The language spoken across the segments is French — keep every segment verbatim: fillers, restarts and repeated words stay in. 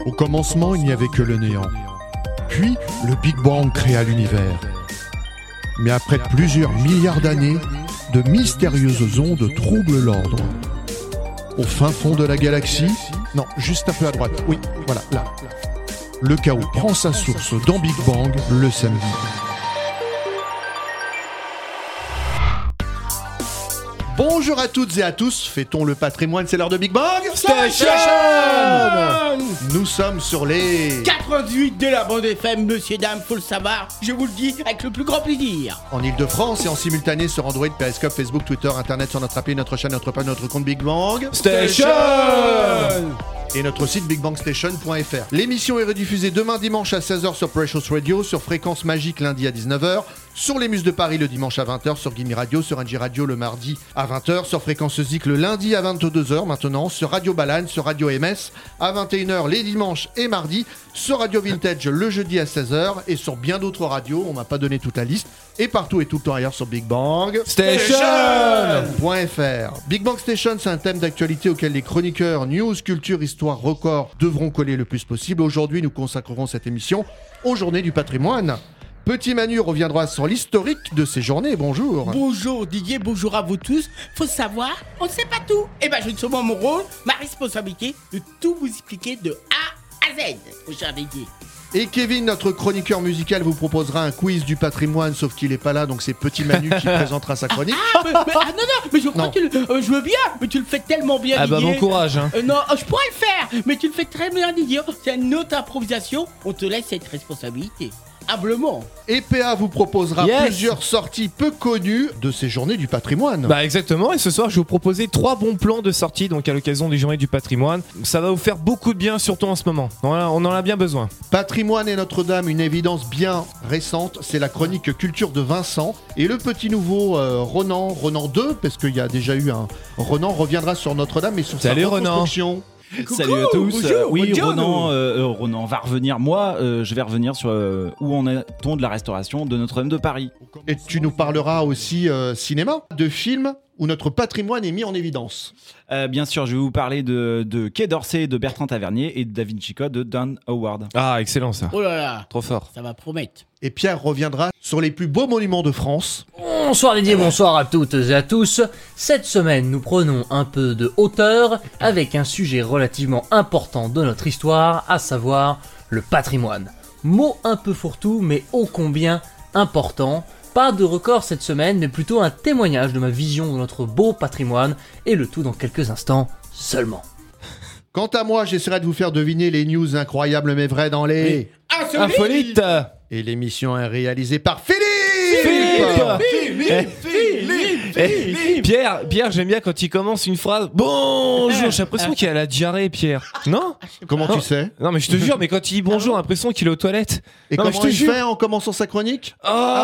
Au commencement, il n'y avait que le néant. Puis, le Big Bang créa l'univers. Mais après plusieurs milliards d'années, de mystérieuses ondes troublent l'ordre. Au fin fond de la galaxie, non, juste un peu à droite, oui, voilà, là. Le chaos prend sa source dans Big Bang le samedi. Bonjour à toutes et à tous, fêtons le patrimoine, c'est l'heure de Big Bang Station. Nous sommes sur les... quatre-vingt-dix-huit de la bande F M, monsieur, dame, faut le savoir, je vous le dis avec le plus grand plaisir. En Ile-de-France et en simultané sur Android, Periscope, Facebook, Twitter, Internet, sur notre appli, notre chaîne, notre page, notre compte Big Bang Station. Et notre site big bang station point f r. L'émission est rediffusée demain dimanche à seize heures sur Precious Radio, sur Fréquence Magique lundi à dix-neuf heures, sur les Muses de Paris le dimanche à vingt heures, sur Gimme Radio, sur N J Radio le mardi à vingt heures, sur Fréquence Zik le lundi à vingt-deux heures maintenant, sur Radio Balane, sur Radio M S à vingt et une heures les dimanches et mardis, sur Radio Vintage le jeudi à seize heures et sur bien d'autres radios, on m'a pas donné toute la liste, et partout et tout le temps ailleurs sur Big Bang Station. .fr. Big Bang Station, c'est un thème d'actualité auquel les chroniqueurs news, culture, histoire, record devront coller le plus possible. Aujourd'hui, nous consacrerons cette émission aux journées du patrimoine. Petit Manu reviendra sur l'historique de ces journées. Bonjour. Bonjour Didier, bonjour à vous tous. Faut savoir, on ne sait pas tout. Et ben je ne sais pas mon rôle, ma responsabilité de tout vous expliquer de A à Z, mon cher Didier. Et Kevin, notre chroniqueur musical, vous proposera un quiz du patrimoine, sauf qu'il est pas là, donc c'est Petit Manu qui présentera sa chronique. Ah, mais, mais, ah non, non, mais je crois Non. que tu le, euh, je veux bien, mais tu le fais tellement bien, Ah bah Didier. bon courage hein. Euh, non, euh, je pourrais le faire, mais tu le fais très bien, Didier. C'est une autre improvisation, on te laisse cette responsabilité. Humblement. Et P A vous proposera Yes. plusieurs sorties peu connues de ces journées du patrimoine. Bah exactement, et ce soir je vais vous proposer trois bons plans de sortie donc à l'occasion des journées du patrimoine. Ça va vous faire beaucoup de bien, surtout en ce moment. On en a, on en a bien besoin. Patrimoine et Notre-Dame, une évidence bien récente, c'est la chronique culture de Vincent. Et le petit nouveau euh, Ronan, Ronan deux, parce qu'il y a déjà eu un Ronan, reviendra sur Notre-Dame et sur Salut, sa Ronan. reconstruction. Coucou, Salut à tous. bonjour, Euh, oui, buongiorno. Ronan, euh, euh, Ronan va revenir. Moi, euh, je vais revenir sur euh, où en est-on de la restauration de Notre-Dame de Paris. Et tu nous parleras aussi euh, cinéma, de films où notre patrimoine est mis en évidence. Euh, bien sûr, je vais vous parler de, de Quai d'Orsay de Bertrand Tavernier et de Da Vinci Code de Dan Howard. Ah excellent ça. Oh là là, Trop fort. ça va promettre. Et Pierre reviendra sur les plus beaux monuments de France. Bonsoir Didier, bonsoir à toutes et à tous. Cette semaine, nous prenons un peu de hauteur avec un sujet relativement important de notre histoire, à savoir le patrimoine. Mot un peu fourre-tout, mais ô combien important. Pas de record cette semaine, mais plutôt un témoignage de ma vision de notre beau patrimoine, et le tout dans quelques instants seulement. Quant à moi, j'essaierai de vous faire deviner les news incroyables mais vraies dans les... Infolite. Et l'émission est réalisée par Philippe, Philippe. Eh, Pierre, Pierre, j'aime bien quand il commence une phrase. Bonjour, j'ai l'impression qu'il a la diarrhée, Pierre. Non? Comment tu sais? Non, mais je te jure, mais quand il dit bonjour, j'ai l'impression qu'il est aux toilettes. Et Non, mais comment je te il jure. fait en commençant sa chronique?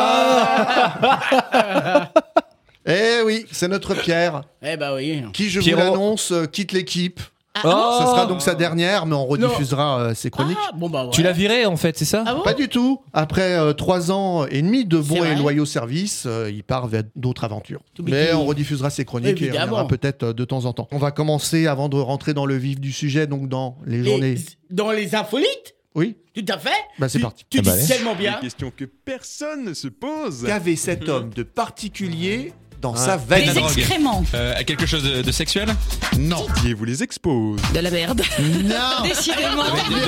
Ah. Eh oui, c'est notre Pierre, Eh bah oui. qui, je Pierrot. vous l'annonce, euh, quitte l'équipe. Ah, Oh. Ce sera donc sa dernière, mais on rediffusera euh, ses chroniques. ah, bon bah ouais. Tu l'as viré en fait, c'est ça? Ah bon? Pas du tout. Après euh, trois ans et demi de bons C'est et vrai. loyaux services, euh, il part vers d'autres aventures. Tout Mais petit. on rediffusera ses chroniques et on Évidemment. reviendra peut-être euh, de temps en temps. On va commencer avant de rentrer dans le vif du sujet, donc dans les Les- journées. Dans les infolites? Oui, Tout à fait. bah c'est Tu- parti. Tu Ah bah, dis allez. tellement bien. Question que personne ne se pose. Qu'avait cet homme de particulier dans sa La valise? drogue. Excréments. Euh, à quelque chose de, de sexuel? Non. Didier vous les expose. De la merde. Non. Décidément.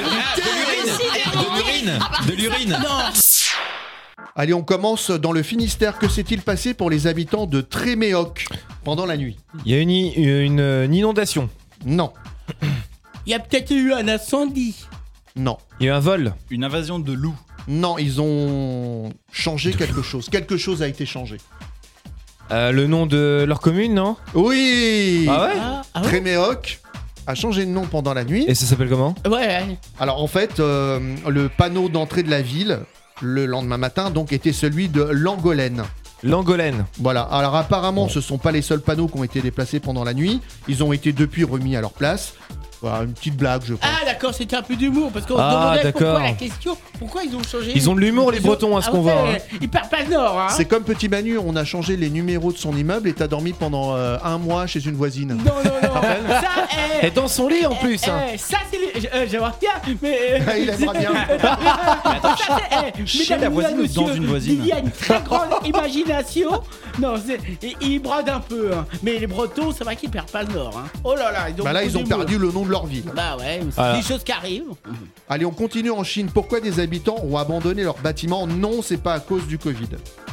De l'urine. De l'urine. Allez, on commence dans le Finistère. Que s'est-il passé pour les habitants de Tréméoc pendant la nuit? Il y a une, i- une, une inondation. Non. Il y a peut-être eu un incendie. Non. Il y a eu un vol. Une invasion de loups. Non, ils ont changé quelque chose. Quelque chose a été changé. Euh, le nom de leur commune, non? Oui. Ah ouais? Ah, ah ouais. Tréméoc a changé de nom pendant la nuit. Et ça s'appelle comment? Ouais, ouais. Alors en fait, euh, le panneau d'entrée de la ville, le lendemain matin, donc était celui de Langolène. Langolène. Voilà. Alors apparemment, ce sont pas les seuls panneaux qui ont été déplacés pendant la nuit. Ils ont été depuis remis à leur place. Voilà, une petite blague, je pense. Ah d'accord, c'était un peu d'humour parce qu'on Ah, se demandait d'accord. pourquoi la question, pourquoi ils ont changé. Ils ont de l'humour, les Ils ont- Bretons, à ce Ah qu'on ouais, voit. hein. Ils partent pas le nord, hein. C'est comme Petit Manu, on a changé les numéros de son immeuble et t'as dormi pendant euh, un mois chez une voisine. Non, non, non. ça, eh, Et dans son lit en plus. eh, hein. eh, ça, c'est les... euh, j'aimerais bien, mais... euh, Il aimerait bien. ça, c'est- eh, Chez mesdames, la voisine ou mesdames, dans monsieur, une voisine Il y a une très grande imagination. Non, c'est... Ils, ils brodent un peu, hein. Mais les Bretons, c'est vrai qu'ils perdent pas le nord, hein. Oh là là, ils ont Bah là, beaucoup ils ont d'humour. perdu le nom de leur ville. Bah ouais, c'est Voilà. des choses qui arrivent. Allez, on continue en Chine. Pourquoi des habitants ont abandonné leur bâtiment? Non, c'est pas à cause du Covid.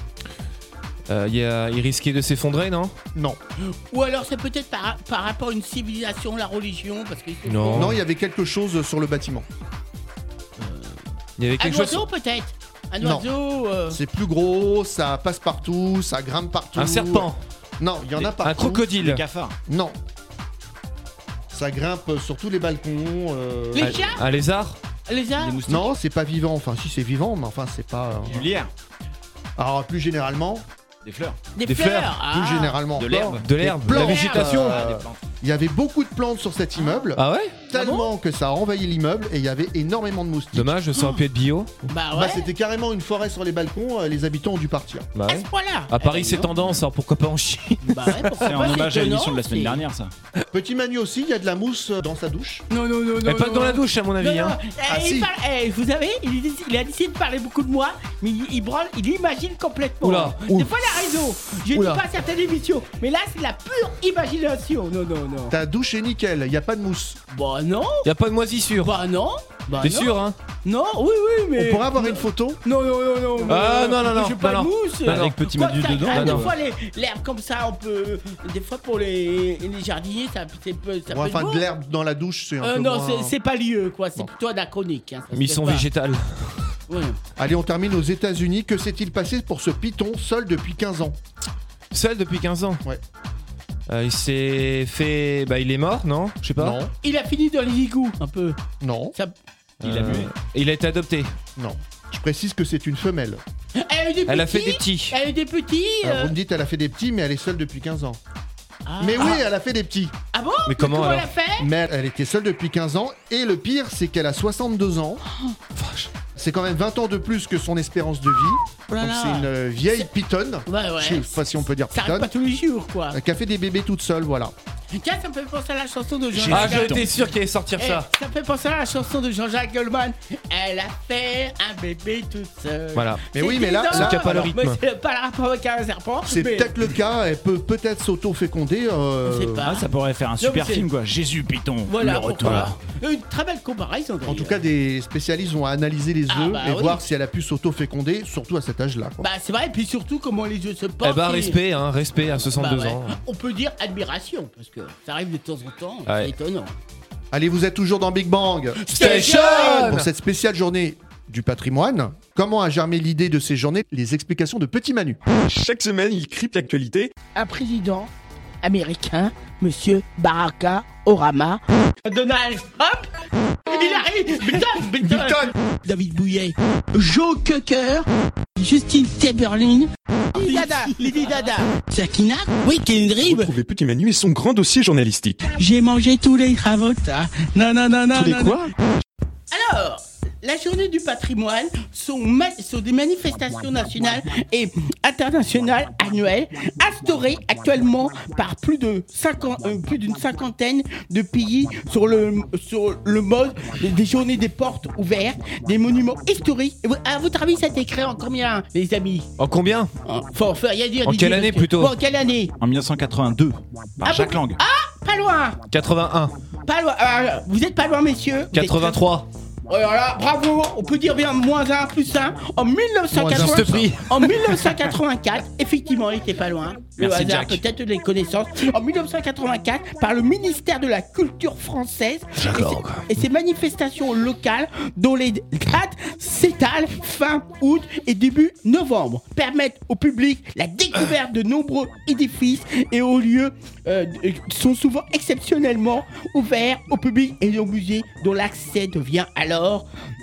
Euh, il y a- il risquait de s'effondrer, non? Non. Ou alors c'est peut-être par, par rapport à une civilisation, la religion, parce que... Non. Non, il y avait quelque chose sur le bâtiment. Il y avait Un quelque chose. oiseau peut-être. Un Non. oiseau... euh, C'est plus gros, ça passe partout, ça grimpe partout. Un serpent, Non, il y en a partout. un crocodile, Cafard. Non. Ça grimpe sur tous les balcons. euh, Les un, chats un lézard. Les arbres. Des moustiques. Non, c'est pas vivant. Enfin, si c'est vivant, mais enfin, c'est pas. euh, Du lierre. Alors, plus généralement, Des fleurs. Des, Des fleurs. fleurs. Ah. plus généralement, De encore, l'herbe. De l'herbe, Des la plantes, végétation. euh, Ah, des plantes. il y avait beaucoup de plantes sur cet immeuble, Ah ouais? tellement que ça a envahi l'immeuble et il y avait énormément de moustiques. Dommage, ça aurait pu être bio. Bah ouais. Bah, c'était carrément une forêt sur les balcons. euh, les habitants ont dû partir. Bah à ouais. ce point-là. À Paris, Eh c'est ben, tendance, alors pourquoi pas en Chine? Bah ouais, pourquoi C'est en pas, hommage à étonnant, l'émission de la semaine c'est- dernière, ça. Petit Manu aussi, il y a de la mousse euh, dans sa douche. Non, non, non, non. Mais pas non, dans la non. douche, à mon Non, avis. non. Hein. Eh, Ah, il si. parle- eh, vous savez, il, il a décidé de parler beaucoup de moi, mais il, il branle, il imagine complètement. Oula, Des ouf. fois, il a raison. Je dis Oula. pas certaines émissions, mais là, c'est la pure imagination. Non, non, non. Ta douche est nickel, il y a pas de mousse. Bah non. Y a pas de moisissure. Bah non. Bah T'es non. sûr, hein? Non, oui, oui, mais. On pourrait avoir une photo. Non, non, non, non. Ah, non, non, non, J'ai pas non, de non. mousse. Non, non. Avec petit Quoi, Madu ça dedans. gratte, non. Des fois, les- l'herbe comme ça, on peut. Des fois, pour les, les jardiniers, ça, c'est peu, ça Bon, peut enfin, être de beau. l'herbe dans la douche, c'est un Euh, peu non, moins- c'est- c'est pas lieu, quoi. C'est Bon. plutôt anachronique. Hein, ça se Mission fait pas. végétale. Ouais. Allez, on termine aux États-Unis. Que s'est-il passé pour ce python seul depuis quinze ans? Seul depuis quinze ans. Ouais. Euh, il s'est fait. Bah, il est mort, non? Je sais pas. Non, Il a fini dans les égouts, un peu. non, Ça... Il a Euh, mué. Il a été adopté. non. Je précise que c'est une femelle. Elle a eu des Elle a petits, fait des petits. Elle a eu des petits. Alors, euh, vous me dites, elle a fait des petits, mais elle est seule depuis quinze ans. ah. Mais oui, elle a fait des petits. Ah bon? Mais comment elle alors? a fait? Mais elle était seule depuis quinze ans. Et le pire, c'est qu'elle a soixante-deux ans. C'est quand même vingt ans de plus que son espérance de vie. Oh là Donc là. c'est une euh, vieille pythonne. Ouais, ouais. Je sais pas si on peut dire Ça arrive pythonne. pas tous les jours, quoi. Qui a fait des bébés toute seule, voilà. Tiens, ça me fait penser à la chanson de J'ai- Jean-Jacques. Ah, j'étais sûr qu'il allait sortir Eh, ça. ça me fait penser à la chanson de Jean-Jacques Goldman. Elle a fait un bébé toute seule. Voilà. Mais oui, mais là- évident. là, qui a pas le Alors, rythme. mais c'est pas le rapport avec un serpent. C'est mais- peut-être le cas. Elle peut peut-être s'auto-féconder. euh, Je sais pas. Ah, ça pourrait faire un super mais c'est- film, quoi. Jésus Python, Voilà, le retour. pourquoi. Une très belle comparaison. En d'ailleurs. tout cas, des spécialistes vont analyser les œufs Ah, bah et oui. voir si elle a pu s'auto-féconder, surtout à cet âge-là. quoi. Bah, c'est vrai, et puis surtout comment les yeux se portent. Eh bah, et- respect, hein, respect à soixante-deux Bah ouais. ans. On peut dire admiration, parce que ça arrive de temps en temps, Ouais. c'est étonnant. Allez, vous êtes toujours dans Big Bang. Station. Pour cette spéciale journée du patrimoine, comment a germé l'idée de ces journées? Les explications de Petit Manu. Chaque semaine, il crypte l'actualité. Un président américain, Monsieur Baraka Obama. Donald Trump. Il arrive. Button, Button. David Bouillet. Joe Cocker. Justine Timberlake. Lady Dada. Lady Dada. Sakina. Oui, Kendrick. Retrouvez Petit Manu et son grand dossier journalistique. J'ai mangé tous les travaux-ta. Non, non, non, non. Tous les non, quoi? Alors, la journée du patrimoine sont, ma- sont des manifestations nationales et internationales annuelles instaurées actuellement par plus de cinquante, euh, plus d'une cinquantaine de pays sur le, sur le mode des, des journées des portes ouvertes, des monuments historiques. Et vous- À votre avis, ça a été créé en combien, les amis? En combien? Hein, Faut, faut rien dire. En Didier, quelle année, parce que- plutôt Bon, en quelle année? En mille neuf cent quatre-vingt-deux, par Ah, Jacques bon Lang. Pas loin. quatre-vingt-un. Pas loin. Euh, vous êtes pas loin, messieurs. Vous êtes- quatre-vingt-trois. Oh là là, bravo, on peut dire bien moins un, plus un. En mille neuf cent Moins un. quatre-vingts Juste prix. en mille neuf cent quatre-vingt-quatre, effectivement, il était pas loin. Le Merci, hasard, Jack. peut-être les connaissances. En mille neuf cent quatre-vingt-quatre, par le ministère de la Culture française. Et ces- Et ces manifestations locales, dont les dates s'étalent fin août et début novembre, permettent au public la découverte de nombreux édifices et hauts lieux euh, sont souvent exceptionnellement ouverts au public et aux musées dont l'accès devient alors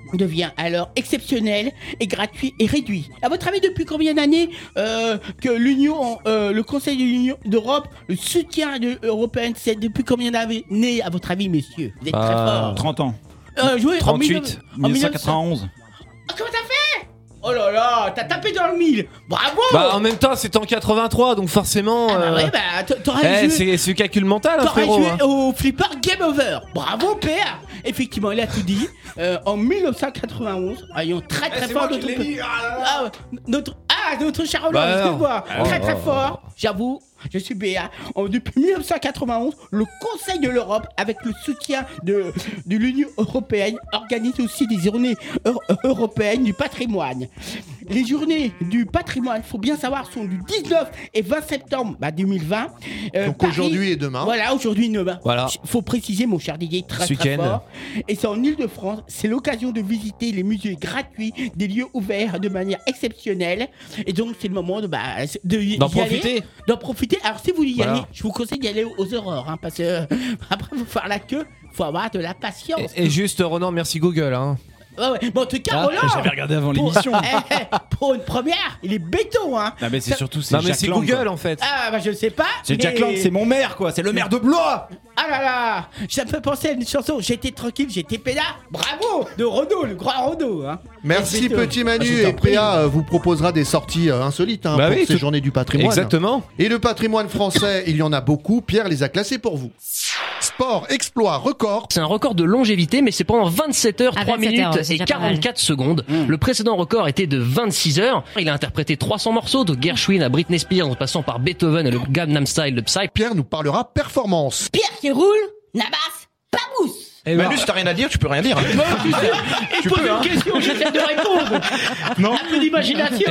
devient alors exceptionnel et gratuit et réduit. À votre avis, depuis combien d'années euh, que l'Union, euh, le Conseil de l'Union d'Europe, le soutien de, européen, c'est depuis combien d'années, à votre avis, messieurs? Vous êtes très Ah. forts. trente ans. Euh, joué en trente-huit. mille neuf- en mille neuf cent mille neuf cents. quatre-vingt-onze. Ah, comment t'as fait? Oh là là, t'as tapé dans le mille. Bravo. Bah en même temps c'était en quatre-vingt-trois donc forcément. Ah bah euh, ouais, bah t'a- eh, t'aurais joué, c'est c'est du calcul mental hein, t'aurais frérot. joué hein. au flipper Game Over. Bravo, P R. Effectivement, il a tout dit. Euh, en mille neuf cent quatre-vingt-onze, ayons très très fort notre... Ah, ouais, notre... Ah, notre cher Roland, Bah, excuse-moi. non. Très très Oh. fort, j'avoue. Je suis Béa. En- Depuis mille neuf cent quatre-vingt-onze, le Conseil de l'Europe, avec le soutien de, de l'Union européenne, organise aussi des journées euro- européennes du patrimoine. Les journées du patrimoine, faut bien savoir, sont du dix-neuf et vingt septembre bah, deux mille vingt. Euh, Donc Paris- aujourd'hui et demain. Voilà, aujourd'hui et demain. Voilà. Faut préciser, mon cher Didier, très Ce très week-end. fort. Et c'est en Ile-de-France. C'est l'occasion de visiter les musées gratuits, des lieux ouverts de manière exceptionnelle. Et donc, c'est le moment de, bah, de y- D'en y aller, profiter. d'en profiter. Alors, si vous y Voilà. allez, je vous conseille d'y aller aux aurores, hein, parce que euh, après, vous faire la queue, faut avoir de la patience. Et, et juste Ronan merci Google hein. Ouais, ouais. Bon, en tout cas, Ah, Roland, j'avais regardé avant pour, l'émission. Eh, eh, pour une première, il est béton, hein. Ah mais c'est Ça- surtout c'est Non mais Jack c'est Lang, Google quoi. en fait. Ah, bah, je sais pas. C'est Jack mais- Lang, c'est mon maire quoi, c'est le maire de Blois. Ah là là, ça me fait penser à une chanson. J'étais tranquille, j'étais peinard. Bravo de Renaud, le grand Renaud. Hein. Merci Et c'est petit tout. Manu, Ah, je t'en et prie. P A euh, vous proposera des sorties euh, insolites hein, Bah pour oui, ces tout- journées du patrimoine. Exactement. Et le patrimoine français, il y en a beaucoup. Pierre les a classés pour vous. Sport, exploit, record. C'est un record de longévité, mais c'est pendant vingt-sept heures, Ah, trois vingt-sept minutes heures, c'est et déjà pas mal. quarante-quatre secondes. Le précédent record était de vingt-six heures. Il a interprété trois cents morceaux, de Gershwin à Britney Spears, en passant par Beethoven et le Gangnam Style de Psy. Pierre nous parlera performance. Pierre qui roule, Nabas, pas mousse. Manu, si t'as rien à dire, tu peux rien dire. Bon, tu sais, il pose une question, j'essaie de répondre. Non. Un peu d'imagination.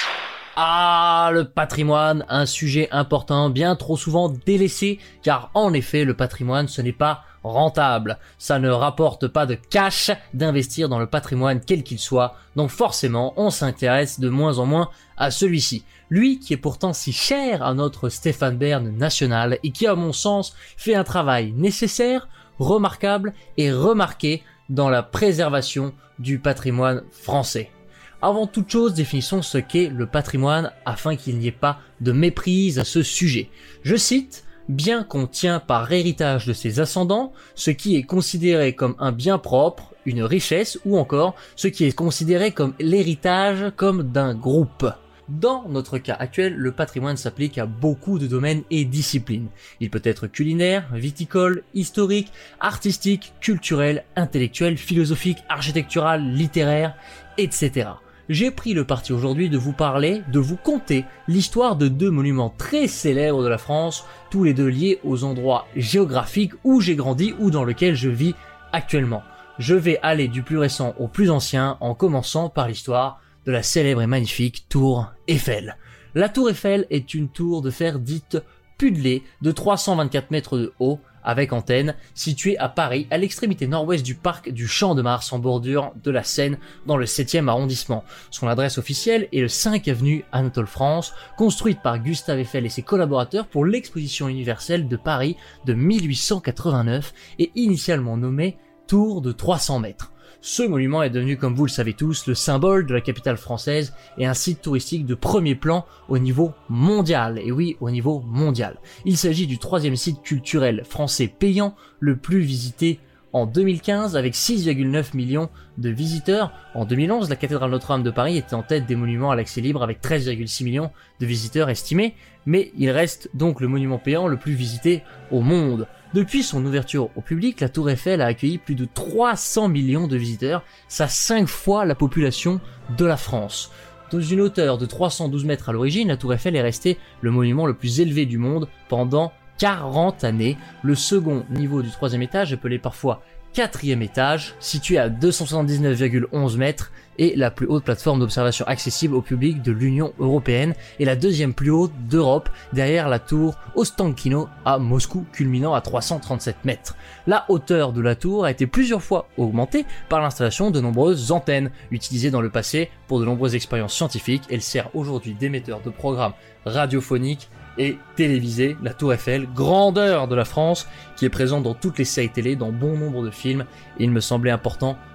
Ah, le patrimoine, un sujet important, bien trop souvent délaissé, car en effet, le patrimoine, ce n'est pas rentable. Ça ne rapporte pas de cash d'investir dans le patrimoine quel qu'il soit, donc forcément, on s'intéresse de moins en moins à celui-ci. Lui qui est pourtant si cher à notre Stéphane Bern national et qui, à mon sens, fait un travail nécessaire, remarquable et remarqué dans la préservation du patrimoine français. Avant toute chose, définissons ce qu'est le patrimoine afin qu'il n'y ait pas de méprise à ce sujet. Je cite, « Bien qu'on tient par héritage de ses ascendants, ce qui est considéré comme un bien propre, une richesse ou encore ce qui est considéré comme l'héritage comme d'un groupe. » Dans notre cas actuel, le patrimoine s'applique à beaucoup de domaines et disciplines. Il peut être culinaire, viticole, historique, artistique, culturel, intellectuel, philosophique, architectural, littéraire, et cetera. J'ai pris le parti aujourd'hui de vous parler, de vous conter l'histoire de deux monuments très célèbres de la France, tous les deux liés aux endroits géographiques où j'ai grandi ou dans lesquels je vis actuellement. Je vais aller du plus récent au plus ancien en commençant par l'histoire de la célèbre et magnifique tour Eiffel. La tour Eiffel est une tour de fer dite pudelée de trois cent vingt-quatre mètres de haut avec antenne, située à Paris, à l'extrémité nord-ouest du parc du Champ de Mars en bordure de la Seine dans le septième arrondissement. Son adresse officielle est le cinq avenue Anatole France, construite par Gustave Eiffel et ses collaborateurs pour l'exposition universelle de Paris de mille huit cent quatre-vingt-neuf et initialement nommée Tour de trois cents mètres. Ce monument est devenu, comme vous le savez tous, le symbole de la capitale française et un site touristique de premier plan au niveau mondial. Et oui, au niveau mondial. Il s'agit du troisième site culturel français payant le plus visité en deux mille quinze avec six virgule neuf millions de visiteurs. En deux mille onze, la cathédrale Notre-Dame de Paris était en tête des monuments à l'accès libre avec treize virgule six millions de visiteurs estimés, mais il reste donc le monument payant le plus visité au monde. Depuis son ouverture au public, la Tour Eiffel a accueilli plus de trois cents millions de visiteurs, ça cinq fois la population de la France. Dans une hauteur de trois cent douze mètres à l'origine, la Tour Eiffel est restée le monument le plus élevé du monde pendant quarante années. Le second niveau du troisième étage, appelé parfois quatrième étage, situé à deux cent soixante-dix-neuf virgule onze mètres, est la plus haute plateforme d'observation accessible au public de l'Union européenne et la deuxième plus haute d'Europe, derrière la tour Ostankino à Moscou, culminant à trois cent trente-sept mètres. La hauteur de la tour a été plusieurs fois augmentée par l'installation de nombreuses antennes. Utilisées dans le passé pour de nombreuses expériences scientifiques, elle sert aujourd'hui d'émetteur de programmes radiophoniques et télévisée, la Tour Eiffel, grandeur de la France, qui est présente dans toutes les séries télé, dans bon nombre de films, et il me semblait important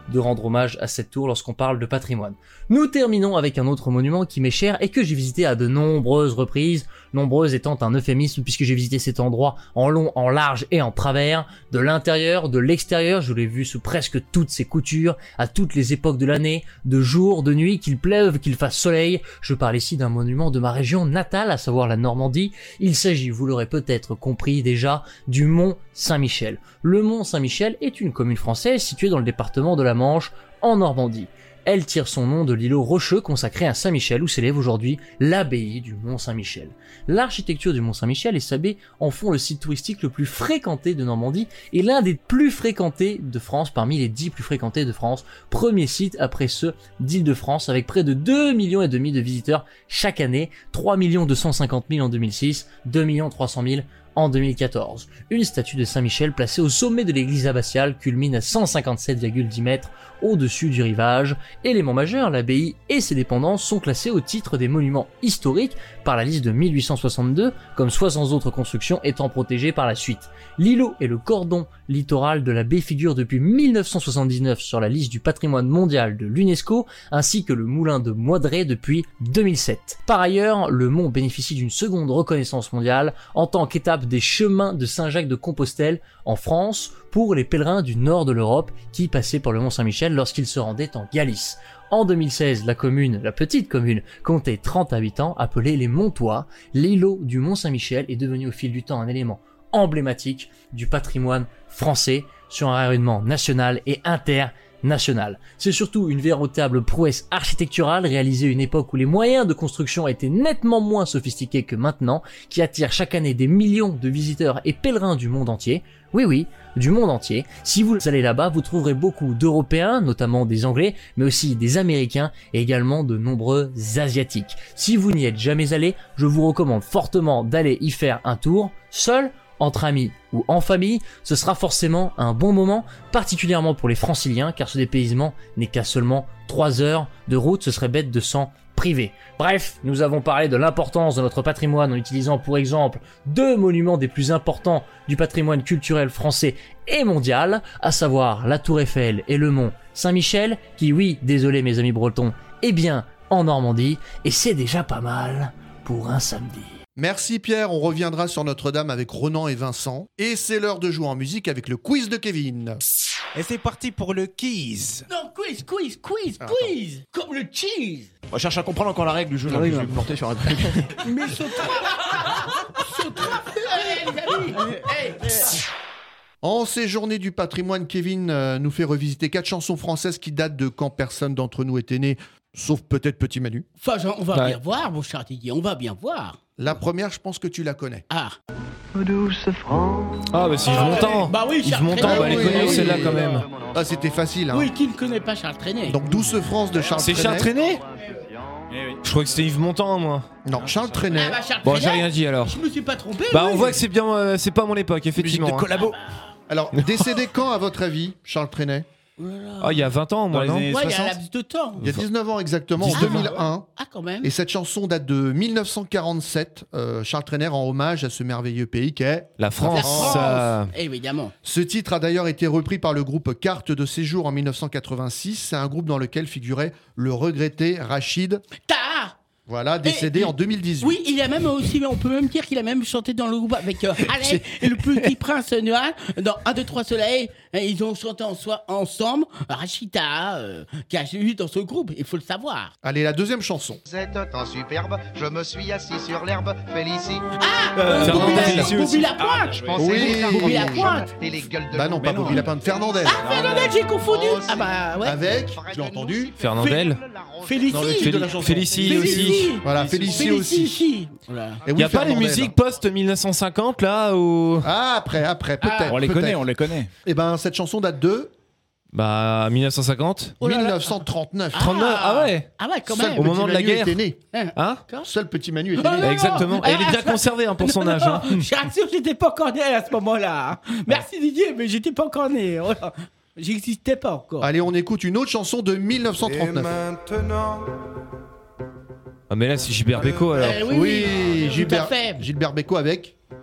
de rendre hommage à cette tour lorsqu'on parle de patrimoine. Nous terminons avec un autre monument qui m'est cher et que j'ai visité à de nombreuses reprises, nombreuses étant un euphémisme puisque j'ai visité cet endroit en long, en large et en travers, de l'intérieur, de l'extérieur, je l'ai vu sous presque toutes ses coutures, à toutes les époques de l'année, de jour, de nuit, qu'il pleuve, qu'il fasse soleil. Je parle ici d'un monument de ma région natale, à savoir la Normandie. Il s'agit, vous l'aurez peut-être compris déjà, du Mont Saint-Michel. Le Mont Saint-Michel est une commune française située dans le département de la Manche, en Normandie. Elle tire son nom de l'îlot rocheux consacré à Saint-Michel où s'élève aujourd'hui l'abbaye du Mont Saint-Michel. L'architecture du Mont Saint-Michel et sa baie en font le site touristique le plus fréquenté de Normandie et l'un des plus fréquentés de France parmi les dix plus fréquentés de France. Premier site après ceux d'Île-de-France avec près de deux millions et demi de visiteurs chaque année, trois millions deux cent cinquante mille en deux mille six, deux millions trois cents mille en deux mille quatorze. Une statue de Saint-Michel placée au sommet de l'église abbatiale culmine à cent cinquante-sept virgule dix mètres au-dessus du rivage. Élément majeur, l'abbaye et ses dépendances sont classés au titre des monuments historiques par la liste de mille huit cent soixante-deux, comme soixante autres constructions étant protégées par la suite. L'îlot et le cordon littoral de la baie figurent depuis mille neuf cent soixante-dix-neuf sur la liste du patrimoine mondial de l'UNESCO, ainsi que le moulin de Moidré depuis deux mille sept. Par ailleurs, le mont bénéficie d'une seconde reconnaissance mondiale en tant qu'étape des chemins de Saint-Jacques de Compostelle en France pour les pèlerins du nord de l'Europe qui passaient par le Mont Saint-Michel lorsqu'ils se rendaient en Galice. En deux mille seize, la commune, la petite commune, comptait trente habitants appelés les Montois. L'îlot du Mont Saint-Michel est devenu au fil du temps un élément emblématique du patrimoine français sur un rayonnement national et international. C'est surtout une véritable prouesse architecturale réalisée à une époque où les moyens de construction étaient nettement moins sophistiqués que maintenant, qui attire chaque année des millions de visiteurs et pèlerins du monde entier. Oui oui, du monde entier. Si vous allez là-bas, vous trouverez beaucoup d'Européens, notamment des Anglais, mais aussi des Américains et également de nombreux Asiatiques. Si vous n'y êtes jamais allé, je vous recommande fortement d'aller y faire un tour, seul, entre amis ou en famille, ce sera forcément un bon moment, particulièrement pour les franciliens, car ce dépaysement n'est qu'à seulement trois heures de route, ce serait bête de s'en priver. Bref, nous avons parlé de l'importance de notre patrimoine en utilisant pour exemple deux monuments des plus importants du patrimoine culturel français et mondial, à savoir la Tour Eiffel et le Mont Saint-Michel, qui oui, désolé mes amis bretons, est bien en Normandie, et c'est déjà pas mal pour un samedi. Merci Pierre, on reviendra sur Notre-Dame avec Ronan et Vincent. Et c'est l'heure de jouer en musique avec le quiz de Kevin. Et c'est parti pour le quiz. Non, quiz, quiz, quiz, quiz. Comme le cheese. On cherche à comprendre encore la règle du jeu. Là, je vais me porter sur un truc. Mais saute saute Allez, les amis. Hey, hey. En ces journées du patrimoine, Kevin euh, nous fait revisiter quatre chansons françaises qui datent de quand personne d'entre nous était né, sauf peut-être Petit Manu. Enfin, on va Ouais. bien voir, mon cher Didier, on va bien voir. La première, je pense que tu la connais. Ah. Ah bah c'est Yves Montand. Bah oui, Yves Charles Montand, Trenet. bah elle est oui, connue oui, celle-là oui. quand même. Ah, c'était facile, hein. Oui, qui ne connaît pas Charles Trenet? Donc Douce France de Charles C'est Trenet. Charles Trenet. Je crois que c'était Yves Montand moi. Non, Charles Trenet. Ah bah Charles Bon j'ai Trenet. rien dit alors. Je me suis pas trompé. Bah oui. on voit que c'est bien, euh, c'est pas mon époque effectivement. Musique de hein. collabo. Alors, décédé quand, à votre avis, Charles Trenet? Ah il y a vingt ans moi Dans les non. années- Ouais, il y a un soixante. laps de temps. Il y a dix-neuf ans exactement, en dix-neuf deux mille un. Ah, quand même. Et cette chanson date de mille neuf cent quarante-sept. Euh, Charles Trenet rend hommage à ce merveilleux pays qu'est... La La France. France. ça- Évidemment. Ce titre a d'ailleurs été repris par le groupe Carte de Séjour en mille neuf cent quatre-vingt-six. C'est un groupe dans lequel figurait le regretté Rachid, Ta. voilà, décédé Et- en deux mille dix-huit. Oui, il a même aussi, on peut même dire qu'il a même chanté dans le groupe avec euh, Alain et le petit prince noir dans un, deux, trois soleils. Et ils ont chanté en soi, ensemble. Rachida, euh, qui a eu dans ce groupe, il faut le savoir. Allez, la deuxième chanson. C'est un temps superbe, je me suis assis sur l'herbe, félicite. Ah, Euh, Bobby Fernandel, la- ici Bobby aussi. Lapointe. Je pensais Oui. les arbres Bobby rouges Lapointe. et les gueules de Bah non, loup. pas Mais Bobby Lapin, Fernandez. Ah, Fernandel, j'ai confondu. Oh, Ah bah ouais. Avec, je l'ai entendu, Fernandel. Félicie. dans le titre de la chanson. Félicie aussi. Voilà, Félicie aussi. Félicie. Voilà. Et oui, Y a pas les Fernandel. musiques post mille neuf cent cinquante là ou Ah, après, après, peut-être. On les peut-être. connaît, on les connaît. Eh ben, cette chanson date de Bah mille neuf cent cinquante. Oh là là. mille neuf cent trente-neuf. trente-neuf. Ah ouais. Ah ouais, quand Seul même. Au petit moment de la Manu guerre. était né. Hein Seul petit Manu était Ah, né. non, non. Exactement. Et il est Ah, bien ah, conservé hein, pour son Non, âge. non, hein. Je rassure, j'étais pas encore né à ce moment-là. Merci Didier, mais j'étais pas encore né. Voilà. J'existais pas encore. Allez, on écoute une autre chanson de mille neuf cent trente-neuf. Ah mais là c'est Gilbert Bécaud alors. Euh, oui, Oui, oui, tout à Gilbert, fait. Gilbert Bécaud avec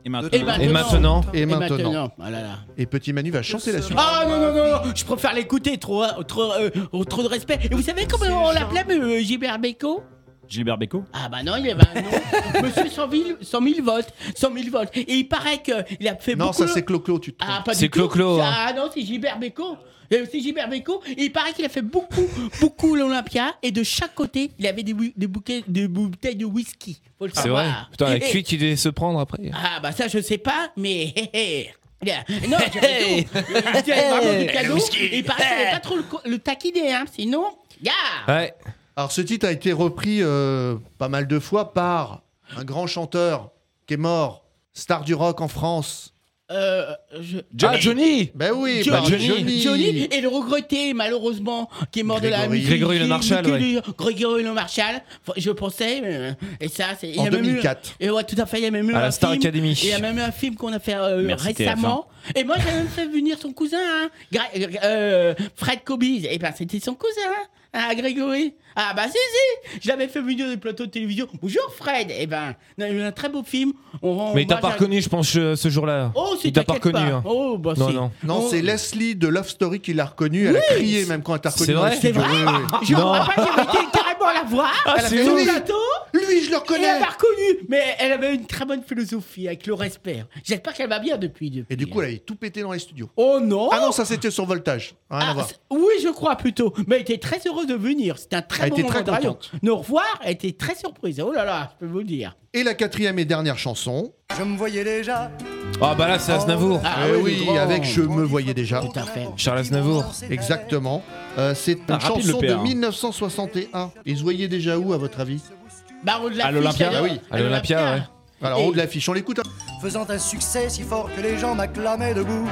Et maintenant. Et maintenant. Et maintenant Et Et maintenant. maintenant. Oh là là. Et Petit Manu va chanter la suite. Ah non, non, non, non, je préfère l'écouter, trop, trop, euh, trop de respect. Et vous savez comment on l'appelait, euh, Gilbert Bécaud? Gilbert Bécaud. Ah bah non, il avait un nom. Monsieur cent mille, cent mille votes. cent mille votes. Et il paraît qu'il a fait Non, beaucoup... ça c'est Clo-Clo, tu te trompes. Ah, pas C'est du tout. Clo-Clo, Ça- hein. Ah non, c'est Gilbert Bécaud. Euh, C'est Gilbert Bécaud. Et il paraît qu'il a fait beaucoup, beaucoup l'Olympia. Et de chaque côté, il avait des, bou- des, bouquets, des bouteilles de whisky. Faut le C'est savoir. vrai. Putain, la Et- cuite, il devait se prendre après. Ah bah ça je sais pas, mais hé hé. Yeah. Non, j'ai raison. Il était vraiment du cadeau. Et il paraît qu'il fallait pas trop le, co- le taquiner, hein, sinon. Yeah. Ouais. Alors ce titre a été repris euh, pas mal de fois par un grand chanteur qui est mort, star du rock en France. Euh, je... Ah, Johnny. Ben oui, Johnny, par Johnny. Johnny et le regretté malheureusement qui est mort de la Grégory. musique. Grégory Le Marchal, Grégory, Grégory Le Marchal, je pensais, euh, et ça c'est. il y En a même eu- deux mille quatre. Et ouais, tout à fait, il y a même eu À la un Star film. Academy. Et il y a même eu un film qu'on a fait euh, Merci, T F un. récemment. Et moi j'ai même fait venir son cousin, hein, Gra- euh, Fred Cobiz. Et ben c'était son cousin. Ah, Grégory. Ah, bah, si, si. Je l'avais fait venir des plateaux de télévision. Bonjour, Fred. Eh ben, il y a eu un très beau film. On rend Mais il t'a hommage pas à- reconnu, je pense, ce ce jour-là. Oh, si, Il t'a pas t'inquiète reconnu. pas. hein. Oh, bah, Non, si. non. Non, Oh. c'est Leslie de Love Story qui l'a reconnu. Elle a crié même quand elle t'a reconnu. C'est dans vrai le studio. C'est vrai. Oui, oui. Je me Non. rappelle, j'avais été carrément la voir. Ah, Elle a c'est fait son ouf. plateau. Lui, je le Et reconnais. elle m'a reconnu. Mais elle avait une très bonne philosophie avec le respect. J'espère qu'elle va bien depuis. depuis. Et du coup, elle avait tout pété dans les studios. Oh non. Ah non, ça c'était sur Voltage. Rien à Ah, voir. c'est- oui, je crois plutôt. Mais elle était très heureuse de venir. C'était un très Elle bon était moment très de radio. contente. Nous revoir, elle était très surprise. Oh là là, je peux vous le dire. Et la quatrième et dernière chanson. Je me voyais déjà. Ah, bah là, c'est Aznavour. Ah Eh oui, oui, le grand. avec Je me voyais déjà. Tout à fait. Charles Aznavour. Exactement. Euh, c'est une Ah, rapide, chanson le P de R. mille neuf cent soixante et un. Et se voyait déjà où, à votre avis? Bah, on l'a À l'Olympia. fait, Ah oui, d'ailleurs. à l'Olympia, ouais. Alors, en haut de l'affiche, on l'écoute. Faisant un succès si fort que les gens m'acclamaient debout.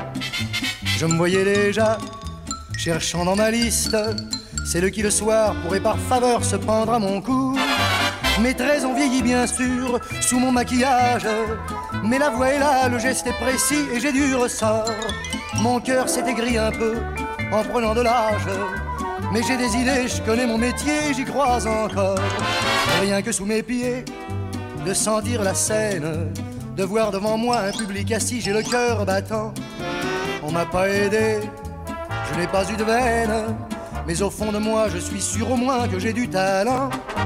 Je me voyais déjà, cherchant dans ma liste, celle qui le soir pourrait par faveur se prendre à mon cou. Mes traits ont vieilli bien sûr, sous mon maquillage, mais la voix est là, le geste est précis et j'ai du ressort. Mon cœur s'est aigri un peu en prenant de l'âge, mais j'ai des idées, je connais mon métier, j'y crois encore. Rien que sous mes pieds, de sentir la scène, de voir devant moi un public assis, j'ai le cœur battant. On m'a pas aidé, je n'ai pas eu de veine, mais au fond de moi je suis sûr au moins que j'ai du talent.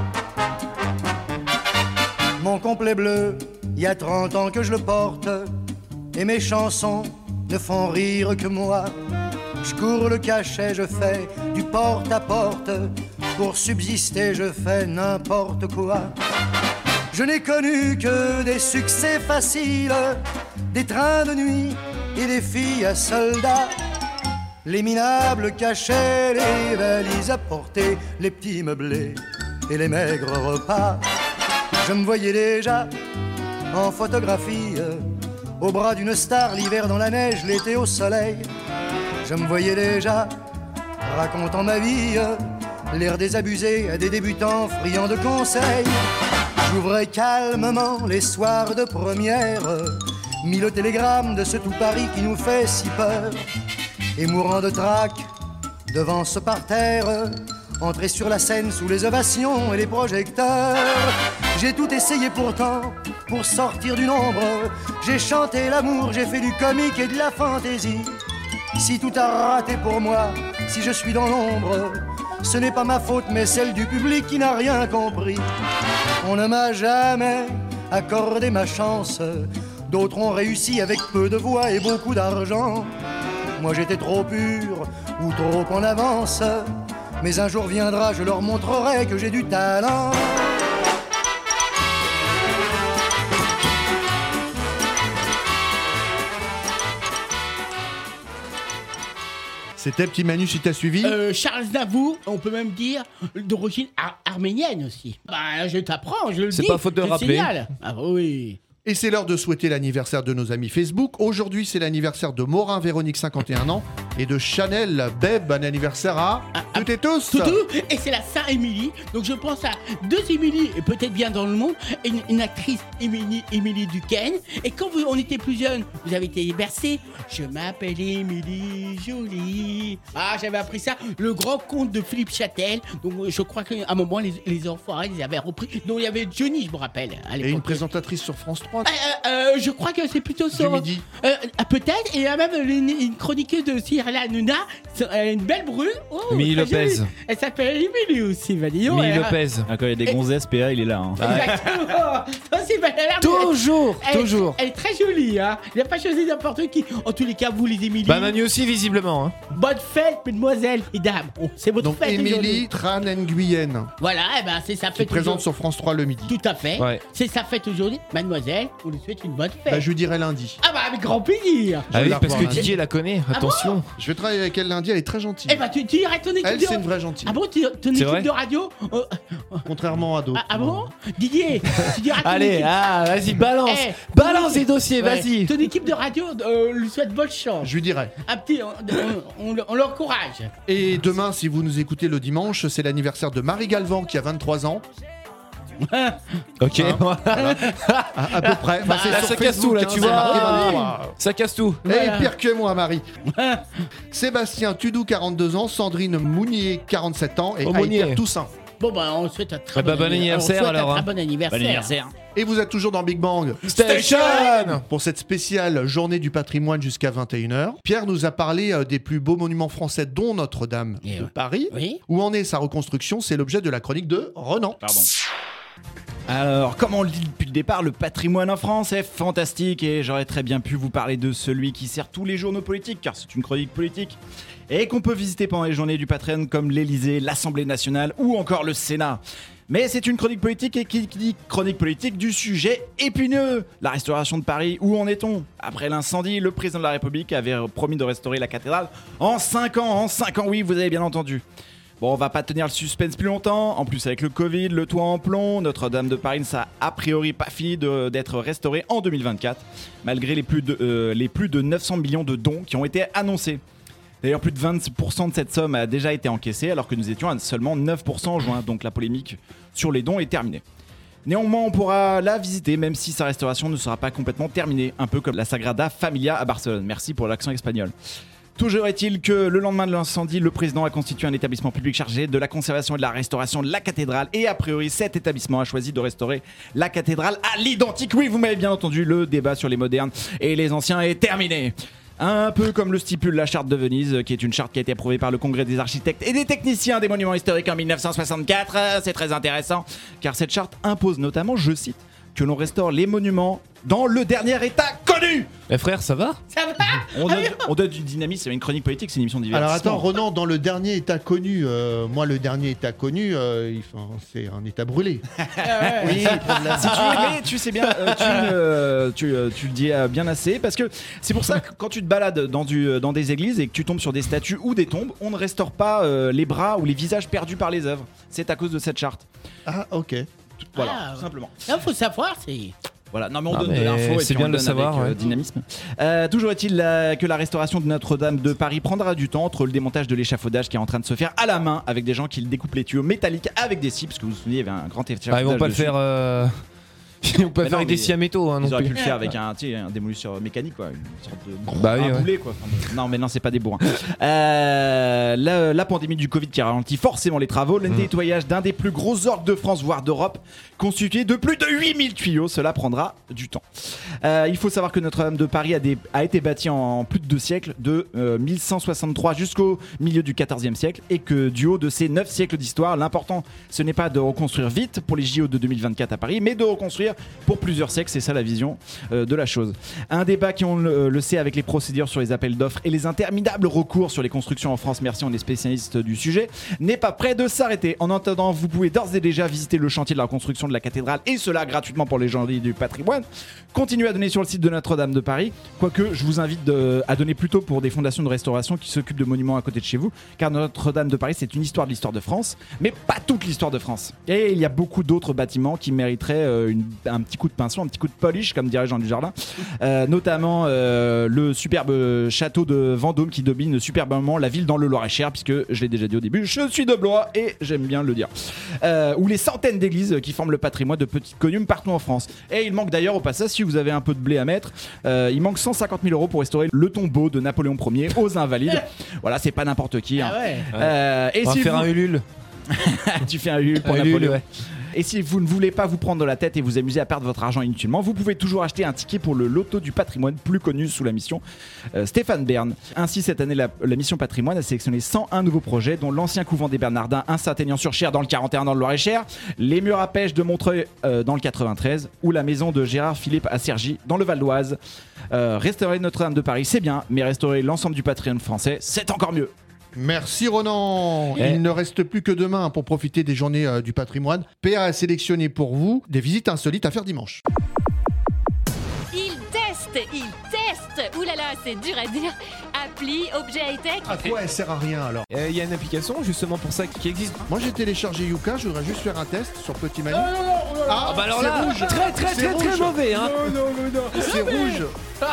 Mon complet bleu, il y a trente ans que je le porte, et mes chansons ne font rire que moi. Je cours le cachet, je fais du porte à porte, pour subsister je fais n'importe quoi. Je n'ai connu que des succès faciles, des trains de nuit et des filles à soldats. Les minables cachets, les valises à porter, les petits meublés et les maigres repas. Je me voyais déjà en photographie, au bras d'une star, l'hiver dans la neige, l'été au soleil. Je me voyais déjà racontant ma vie, l'air désabusé à des débutants friands de conseils. J'ouvrais calmement les soirs de première, mis le télégramme de ce tout Paris qui nous fait si peur. Et mourant de trac devant ce parterre, entrer sur la scène sous les ovations et les projecteurs. J'ai tout essayé pourtant pour sortir du nombre. J'ai chanté l'amour, j'ai fait du comique et de la fantaisie. Si tout a raté pour moi, si je suis dans l'ombre, ce n'est pas ma faute mais celle du public qui n'a rien compris. On ne m'a jamais accordé ma chance. D'autres ont réussi avec peu de voix et beaucoup d'argent. Moi j'étais trop pur ou trop en avance. Mais un jour viendra, je leur montrerai que j'ai du talent. C'était Petit Manu, si t'as suivi. Euh, Charles Aznavour, on peut même dire d'origine ar- arménienne aussi. Bah, je t'apprends, je le dis. C'est pas faute de je rappeler. signale. Ah oui. Et c'est l'heure de souhaiter l'anniversaire de nos amis Facebook. Aujourd'hui, c'est l'anniversaire de Morin Véronique, cinquante et un ans, et de Chanel. Beb, bon anniversaire à Ah, toutes et tous. Tout, tout. Et c'est la Saint-Émilie. Donc je pense à deux Émilie, et peut-être bien dans le monde, et une, une actrice, Émilie, Émilie Duquesne. Et quand vous, on était plus jeunes, vous avez été bercés. Je m'appelle Émilie Jolie. Ah, j'avais appris ça. Le grand conte de Philippe Châtel. Donc je crois qu'à un moment, les, les enfoirés les avaient repris. Donc il y avait Johnny, je me rappelle. À Et une présentatrice sur France trois. Euh, euh, je crois que c'est plutôt ça. Du midi. Euh, ah, peut-être. Et il y a même une, une chroniqueuse de Cyril Hanouna, euh, une belle brune. Oh, Émilie très Lopez. jolie. Elle s'appelle Émilie aussi, Vadillon. Émilie Elle- Lopez. Ah, quand il y a des Et- gonzesses, P A, il est là. hein. Exactement. Ça, c'est pas- elle a l'air de- Toujours, elle- toujours. Elle est très jolie, hein. Il n'a pas choisi n'importe qui. En tous les cas, vous, les Émilie. Bah Manu aussi visiblement. Hein. Bonne fête, mesdemoiselles et dames. Oh, c'est votre Donc fête. Émilie aujourd'hui. Tran Nguyen, Voilà, eh ben, c'est sa qui fête. présente aujourd'hui. sur France trois le midi. Tout à fait. Ouais. C'est sa fête aujourd'hui. Mademoiselle, on lui souhaite une bonne fête. Bah, je lui dirai lundi. Ah bah, avec grand plaisir. Ah oui, la parce que revoir lundi. Didier la connaît. Ah Attention. Je vais travailler avec elle lundi, elle est très gentille. Eh ben, tu, tu irais ton équipe Elle, de... c'est une vraie gentille. Ah bon, tu, ton C'est équipe vrai de radio euh, Contrairement à d'autres. ah, ah bon Didier, tu diras ton Allez, équipe... ah, vas-y, balance. Eh, balance ton les dossiers, Ouais. vas-y. Ton équipe de radio euh, lui souhaite bonne chance. Je lui dirai. Un petit... On, on, on, on l'encourage. Et demain, si vous nous écoutez le dimanche, c'est l'anniversaire de Marie Galvan qui a vingt-trois ans. Ok. Hein À, à peu près. Bah, c'est là, sur ça casse Facebook, tout, là, hein, tu c'est vois. marqué Ah, vingt-trois. Ça casse tout. Et Voilà. pire que moi, Marie. Sébastien Tudou, quarante-deux ans. Sandrine Mounier, quarante-sept ans. Et Oh, Mounier. Aïter Toussaint. Bon bah on souhaite un très Eh bah, bon anniversaire, on souhaite alors, un très hein. bon anniversaire. Et vous êtes toujours dans Big Bang Station. pour cette spéciale journée du patrimoine jusqu'à vingt et une heures. Pierre nous a parlé euh, des plus beaux monuments français, dont Notre-Dame Et de ouais. Paris. Oui. Où en est sa reconstruction? C'est l'objet de la chronique de Renan. Pardon. Alors, comme on le dit depuis le départ, le patrimoine en France est fantastique et j'aurais très bien pu vous parler de celui qui sert tous les journaux politiques, car c'est une chronique politique, et qu'on peut visiter pendant les journées du patrimoine comme l'Élysée, l'Assemblée nationale ou encore le Sénat. Mais c'est une chronique politique et qui dit chronique politique du sujet épineux. La restauration de Paris, où en est-on? Après l'incendie, le président de la République avait promis de restaurer la cathédrale en cinq ans. En cinq ans, oui, vous avez bien entendu. Bon, on va pas tenir le suspense plus longtemps. En plus, avec le Covid, le toit en plomb, Notre-Dame de Paris, ça a a priori pas fini de- d'être restauré en deux mille vingt-quatre, malgré les plus, de, euh, les plus de neuf cents millions de dons qui ont été annoncés. D'ailleurs, plus de vingt pour cent de cette somme a déjà été encaissée, alors que nous étions à seulement neuf pour cent en juin. Donc la polémique sur les dons est terminée. Néanmoins, on pourra la visiter, même si sa restauration ne sera pas complètement terminée, un peu comme la Sagrada Familia à Barcelone. Merci pour l'accent espagnol. Toujours est-il que le lendemain de l'incendie, le président a constitué un établissement public chargé de la conservation et de la restauration de la cathédrale. Et a priori, cet établissement a choisi de restaurer la cathédrale à l'identique. Oui, vous m'avez bien entendu, le débat sur les modernes et les anciens est terminé. Un peu comme le stipule la charte de Venise, qui est une charte qui a été approuvée par le Congrès des architectes et des techniciens des monuments historiques en mille neuf cent soixante-quatre. C'est très intéressant, car cette charte impose notamment, je cite, que l'on restaure les monuments dans le dernier état connu. Eh frère, ça va? Ça va? On donne, on donne du dynamisme, c'est une chronique politique, c'est une émission de Alors divertissement. attends, Renan, dans le dernier état connu, euh, moi le dernier état connu, euh, il- enfin, c'est un état brûlé. Oui, si tu, mais tu sais bien, euh, tu, euh, tu, euh, tu le dis euh, bien assez, parce que c'est pour ça que quand tu te balades dans, du, dans des églises et que tu tombes sur des statues ou des tombes, on ne restaure pas euh, les bras ou les visages perdus par les œuvres. C'est à cause de cette charte. Ah, ok. Voilà, Ah, tout simplement. Non, faut savoir, c'est... Voilà, non mais on Ah, donne mais de l'info et c'est puis bien on de le le donne savoir, avec euh, ouais. dynamisme. Euh, toujours est-il euh, que la restauration de Notre-Dame de Paris prendra du temps entre le démontage de l'échafaudage qui est en train de se faire à la main avec des gens qui découpent les tuyaux métalliques avec des scies, parce que vous vous souvenez, il y avait un grand échafaudage. Ah, ils vont pas le dessus. faire. Euh... Ils vont pas Mais faire non, avec des mais scies à métaux, hein, Ils non auraient pu plus. le faire avec un, tu sais, un démolisseur mécanique, quoi, une sorte de gros Bah oui, un ouais. boulet, quoi. Enfin, bon, non, mais non, c'est pas des bourrins. Euh, la, la pandémie du Covid qui ralentit forcément les travaux, le Mm. nettoyage d'un des plus gros orgues de France, voire d'Europe, constitué de plus de huit mille tuyaux, cela prendra du temps. Euh, il faut savoir que Notre-Dame de Paris a, des- a été bâtie en plus de deux siècles, de euh, mille cent soixante-trois jusqu'au milieu du quatorzième siècle, et que du haut de ces neuf siècles d'histoire, l'important ce n'est pas de reconstruire vite pour les J O de deux mille vingt-quatre à Paris, mais de reconstruire pour plusieurs siècles, c'est ça la vision euh, de la chose. Un débat qui, on le, le sait, avec les procédures sur les appels d'offres et les interminables recours sur les constructions en France, merci on est spécialistes du sujet, n'est pas prêt de s'arrêter. En attendant, vous pouvez d'ores et déjà visiter le chantier de la reconstruction de la cathédrale, et cela gratuitement pour les gens du patrimoine. Continuez à donner sur le site de Notre-Dame de Paris, quoique je vous invite de- à donner plutôt pour des fondations de restauration qui s'occupent de monuments à côté de chez vous, car Notre-Dame de Paris c'est une histoire de l'histoire de France, mais pas toute l'histoire de France. Et il y a beaucoup d'autres bâtiments qui mériteraient euh, une un petit coup de pinceau, un petit coup de polish, comme dirait Jean Dujardin. Euh, notamment euh, le superbe château de Vendôme qui domine superbement la ville dans le Loir-et-Cher, puisque je l'ai déjà dit au début, je suis de Blois et j'aime bien le dire. Euh, ou les centaines d'églises qui forment le patrimoine de petites communes partout en France. Et il manque d'ailleurs au passage, si vous avez un peu de blé à mettre, euh, il manque cent cinquante mille euros pour restaurer le tombeau de Napoléon Ier aux Invalides. Voilà, c'est pas n'importe qui. Hein. Ah ouais. Euh, et On va si faire vous... un Ulule. tu fais un Ulule pour Un Napoléon. Ulule, ouais. Et si vous ne voulez pas vous prendre la tête et vous amuser à perdre votre argent inutilement, vous pouvez toujours acheter un ticket pour le loto du patrimoine, plus connu sous la mission euh, Stéphane Bern. Ainsi, cette année, la, la mission patrimoine a sélectionné cent un nouveaux projets, dont l'ancien couvent des Bernardins à Saint-Aignan-sur-Cher dans le quarante et un dans le Loir-et-Cher, les murs à pêche de Montreuil euh, dans le quatre-vingt-treize ou la maison de Gérard Philippe à Cergy dans le Val d'Oise. Euh, restaurer Notre-Dame de Paris, c'est bien, mais restaurer l'ensemble du patrimoine français, c'est encore mieux. Merci Ronan. Et- Il ne reste plus que demain pour profiter des journées euh, du patrimoine. P A a sélectionné pour vous des visites insolites à faire dimanche. Il teste, il teste. Ouh là là, c'est dur à dire. Appli, objet high-tech. À quoi elle sert à rien alors? Il y a une application justement pour ça qui existe. Moi j'ai téléchargé Yuka, je voudrais juste faire un test sur Petit Manu. Oh, non, non, non, non. Ah, bah alors c'est là, rouge. très très C'est très très rouge. mauvais hein. Non, non, non, non. C'est rouge.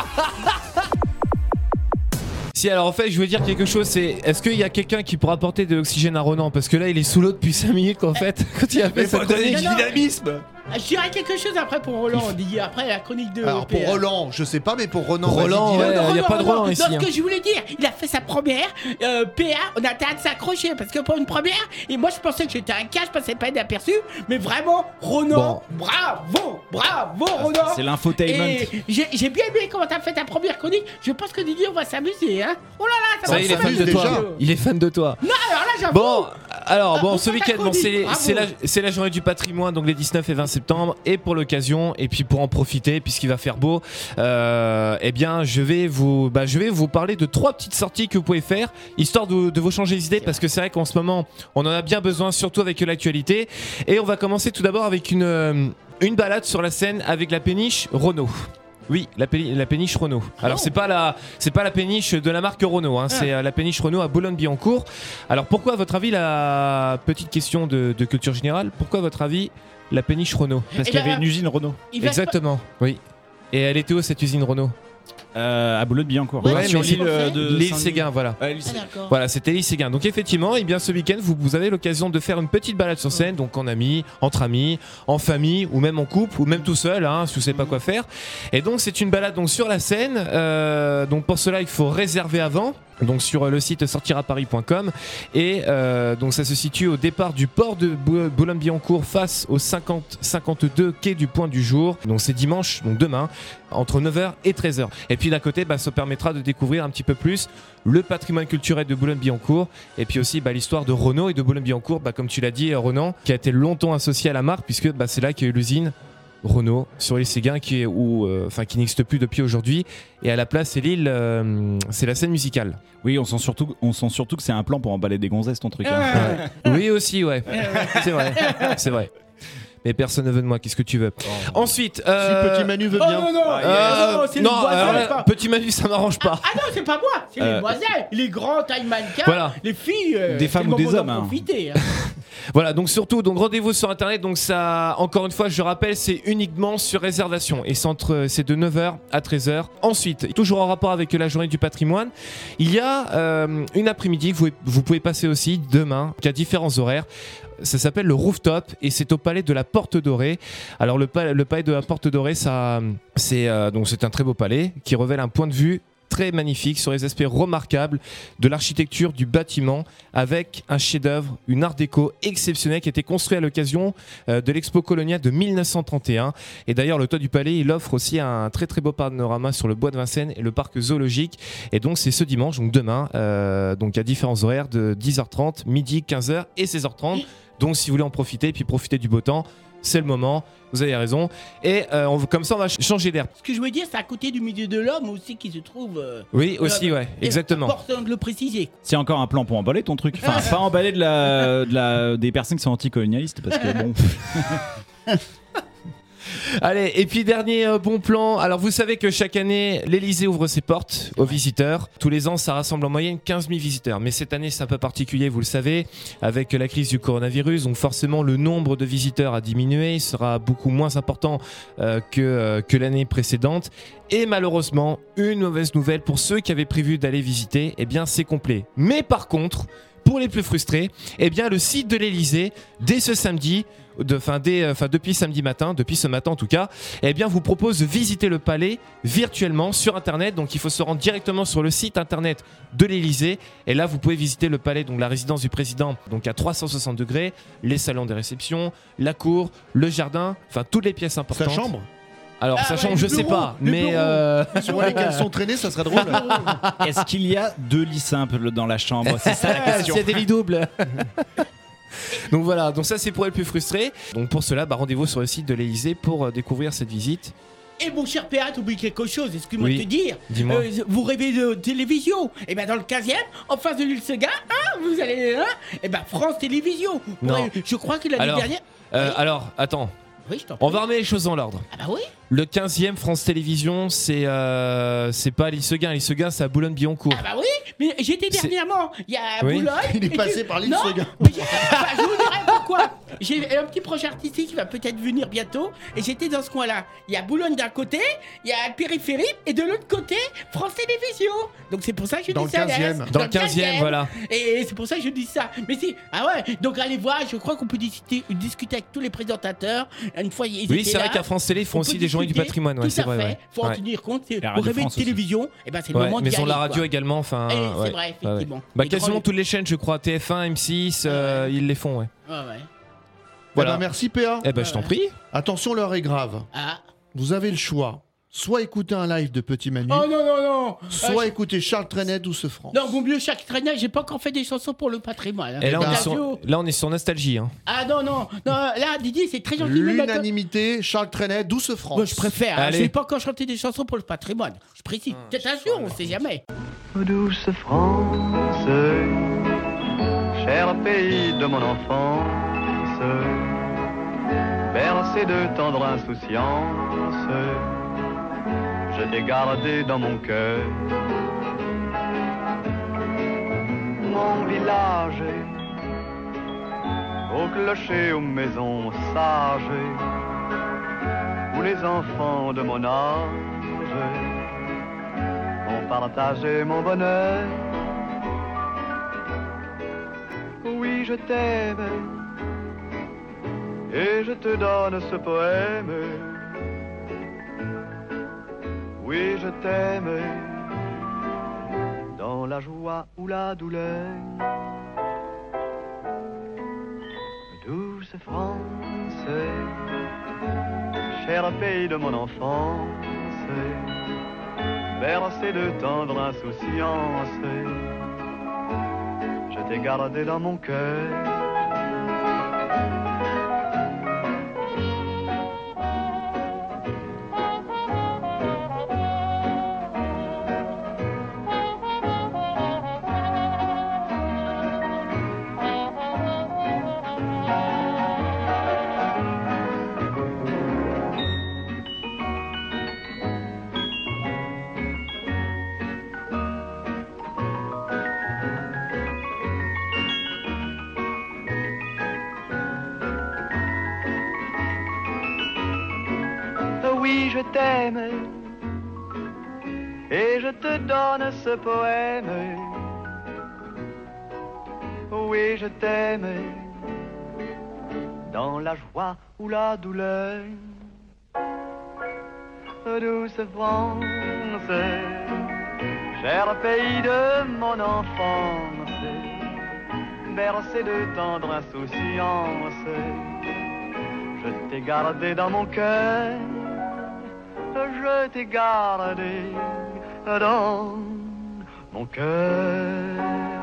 Si alors en fait je veux dire quelque chose, c'est est-ce qu'il y a quelqu'un qui pourra apporter de l'oxygène à Ronan, parce que là il est sous l'eau depuis cinq minutes en fait quand il a fait Mais sa faut donner chronique. du dynamisme. Je dirais quelque chose après pour Roland, on dit après la chronique de Alors pour P A. Roland, je sais pas, mais pour Ronan, Roland, vas-y, dis-le. ouais. Il y a pas de Roland ici, Non, ce hein. que je voulais dire, il a fait sa première euh, P A, on a intérêt de s'accrocher parce que pour une première, et moi je pensais que j'étais un cas, je passais pas inaperçu, mais vraiment, Ronan, bravo, bravo Ronan. C'est l'infotainment. Et j'ai j'ai bien aimé comment t'as fait ta première chronique. Je pense que Didier, on va s'amuser, hein. Oh là là, ça, Ça va y est, il est fan s'amuser de toi. déjà. Il est fan de toi. Non, alors là, j'avoue. Bon, alors bon, On ce fait la week-end, bon, chronique, c'est bravo. c'est la, c'est la journée du patrimoine, donc les dix-neuf et vingt septembre, et pour l'occasion, et puis pour en profiter, puisqu'il va faire beau, euh, eh bien, je vais vous, bah, je vais vous parler de trois petites sorties que vous pouvez faire, histoire de, de vous changer les idées, parce que c'est vrai qu'en ce moment, on en a bien besoin, surtout avec l'actualité. Et on va commencer tout d'abord avec une, euh, une balade sur la Seine avec la péniche Renault. Oui, la, péni- la péniche Renault. Alors c'est pas la c'est pas la péniche de la marque Renault, hein, c'est euh, la péniche Renault à Boulogne-Billancourt. Alors pourquoi à votre avis, la petite question de, de culture générale, pourquoi à votre avis la péniche Renault? Parce Et qu'il y avait là, une usine Renault il va se Exactement, oui. Et elle était où cette usine Renault? euh, à Boulogne-Billancourt. Ouais, Ouais, sur mais l'île c'est- euh, de L'île Saint-Denis. Séguin, voilà. Ouais, l'île Ah, Séguin. d'accord. Voilà, c'était l'île Séguin. Donc effectivement, eh bien ce week-end, vous, vous avez l'occasion de faire une petite balade sur Seine, donc en amis, entre amis, en famille, ou même en couple, ou même tout seul, hein, si vous savez pas quoi faire. Et donc c'est une balade donc sur la Seine. Euh, donc pour cela, il faut réserver avant. Donc sur le site sortiraparis point com, et euh, donc ça se situe au départ du port de Bou- Boulogne-Billancourt face au cinquante cinquante-deux quai du Point du Jour. Donc c'est dimanche, donc demain, entre neuf heures et treize heures. Et puis d'à côté, bah, ça permettra de découvrir un petit peu plus le patrimoine culturel de Boulogne-Billancourt, et puis aussi bah, l'histoire de Renault et de Boulogne-Billancourt, bah, comme tu l'as dit, Ronan, qui a été longtemps associé à la marque, puisque bah, c'est là qu'il y a eu l'usine Renault sur l'île Séguin, qui est où, euh, enfin qui n'existe plus depuis aujourd'hui, et à la place c'est l'île, euh, c'est la scène musicale. Oui, on sent surtout, on sent surtout que c'est un plan pour emballer des gonzesses ton truc. hein. Ouais. Oui aussi, ouais, c'est vrai, c'est vrai. Mais personne ne veut de moi, qu'est-ce que tu veux? Ensuite, euh, Si Petit Manu veut Oh bien. non, non, euh, non, c'est non, les voisins, alors là, c'est pas- Petit Manu, ça m'arrange pas. Ah non, c'est pas moi, c'est Euh, les voisins, les grands tailles mannequins, Voilà. les filles, euh, Des c'est femmes le ou des moment d'en hommes, hein. profiter, hein. Voilà, donc surtout, donc rendez-vous sur internet. Donc ça, encore une fois, je rappelle, c'est uniquement sur réservation, et c'est entre, c'est de neuf heures à treize heures. Ensuite, toujours en rapport avec la journée du patrimoine, il y a euh, une après-midi que vous, vous pouvez passer aussi demain, qui a différents horaires. Ça s'appelle le Rooftop, et c'est au palais de la Porte Dorée. Alors le, pa- le palais de la Porte Dorée, ça, c'est euh, donc c'est un très beau palais qui révèle un point de vue très magnifique sur les aspects remarquables de l'architecture du bâtiment, avec un chef-d'œuvre, une art déco exceptionnelle qui a été construit à l'occasion euh, de l'Expo Colonia de mille neuf cent trente et un. Et d'ailleurs, le toit du palais, il offre aussi un très très beau panorama sur le bois de Vincennes et le parc zoologique. Et donc c'est ce dimanche, donc demain, euh, donc à différents horaires de dix heures trente, midi, quinze heures et seize heures trente. Donc si vous voulez en profiter, puis profiter du beau temps, c'est le moment, vous avez raison. Et euh, on, comme ça, on va ch- changer d'air. Ce que je veux dire, c'est à côté du milieu de l'homme aussi qui se trouve. euh, Oui, aussi, euh, ouais, et exactement. Important de le préciser. C'est encore un plan pour emballer ton truc. Enfin, pas emballer de la, de la, des personnes qui sont anticolonialistes, parce que bon. Allez, et puis dernier euh, bon plan. Alors vous savez que chaque année, l'Elysée ouvre ses portes aux visiteurs. Tous les ans, ça rassemble en moyenne quinze mille visiteurs. Mais cette année, c'est un peu particulier, vous le savez, avec la crise du coronavirus. Donc forcément, le nombre de visiteurs a diminué. Il sera beaucoup moins important euh, que, euh, que l'année précédente. Et malheureusement, une mauvaise nouvelle pour ceux qui avaient prévu d'aller visiter, eh bien c'est complet. Mais par contre, pour les plus frustrés, eh bien le site de l'Elysée, dès ce samedi, de, fin, dès, enfin, depuis samedi matin, depuis ce matin en tout cas, eh bien vous propose de visiter le palais virtuellement sur internet. Donc il faut se rendre directement sur le site internet de l'Elysée et là vous pouvez visiter le palais, donc la résidence du président, donc à trois cent soixante degrés, les salons des réceptions, la cour, le jardin, enfin toutes les pièces importantes. Sa chambre. Alors, Ah sachant ouais, que je le sais bureau, pas, le mais bureau. euh... Sur lesquels sont traînés, ça serait drôle. Est-ce qu'il y a deux lits simples dans la chambre? C'est ça la question. s'il y a des lits doubles. Donc voilà, donc ça c'est pour les plus frustrés. Donc pour cela, bah, rendez-vous sur le site de l'Elysée pour euh, découvrir cette visite. Et mon cher P A, t'oublies quelque chose, excuse-moi Oui, de te dire. dis-moi. Euh, vous rêvez de télévision. Et bien dans le quinzième, en face de l'île Sega, hein, vous allez là, et ben France Télévisions. Non. Ouais, je crois que l'année Alors, dernière. euh, Oui. alors, attends, Oui, je t'en on prie. va remettre les choses dans l'ordre. Ah bah oui. Le quinzième France Télévisions, c'est euh, c'est pas à l'île Seguin. L'île Seguin, c'est à Boulogne-Billancourt. Ah bah oui, mais j'étais C'est- dernièrement, il y a Oui. Boulogne. Il est et passé tu- par l'île Non, Seguin. mais j'ai- enfin, je vous dirai pourquoi. J'ai un petit projet artistique qui va peut-être venir bientôt. Et j'étais dans ce coin-là. Il y a Boulogne d'un côté, il y a le périphérique, et de l'autre côté, France Télévisions. Donc c'est pour ça que je Dans dis le ça. quinzième. Lès. Dans le quinzième, voilà. Et c'est pour ça que je dis ça. Mais si, ah ouais, donc allez voir, je crois qu'on peut discuter, discuter avec tous les présentateurs. Une fois, ils Oui, étaient c'est vrai là. qu'à France Télé, ils font On aussi peut des journées du discuter. patrimoine. Ouais, Tout c'est à vrai. fait. Ouais. Faut en Ouais. tenir compte. C'est- La Au Radio réveil de France aussi. télévision, et ben c'est le Ouais, moment d'y Maison de la aller, radio quoi. également. Enfin, Eh, c'est ouais. vrai, Ouais, ouais. effectivement. Bah, Les quasiment grands- toutes les chaînes, je crois, T F un, M six, euh, ils les font. Ouais. Ouais, ouais. Voilà. Voilà. merci P A. Eh ben, je t'en prie. Attention, l'heure est grave. Ah. Vous avez le choix. Soit écouter un live de Petit Manu, Oh non, non, non. soit Ah, je- écouter Charles Trenet, Douce France. Non, vaut mieux chaque traînée, j'ai pas encore fait des chansons pour le patrimoine. hein. Et là, on La est radio- sur, là, on est sur Nostalgie. Hein. Ah non, non, non, là, Didier, c'est très gentil. mais maintenant- L'unanimité, Charles Trenet, Douce France. Moi, je préfère. hein, Allez. Je vais pas encore chanter des chansons pour le patrimoine. Je précise. Peut-être un jour, on sait jamais. Douce France, cher pays de mon enfance, bercé de tendre insouciance, je t'ai gardé dans mon cœur. Mon village, au clocher, aux maisons sages, où les enfants de mon âge ont partagé mon bonheur. Oui, je t'aime et je te donne ce poème. Oui, je t'aime dans la joie ou la douleur. Douce France, cher pays de mon enfance, bercé de tendre insouciance, je t'ai gardé dans mon cœur. Oui, je t'aime et je te donne ce poème. Oui, je t'aime dans la joie ou la douleur. Douce France, cher pays de mon enfance, bercé de tendre insouciance, je t'ai gardé dans mon cœur. Je t'ai gardé dans mon cœur.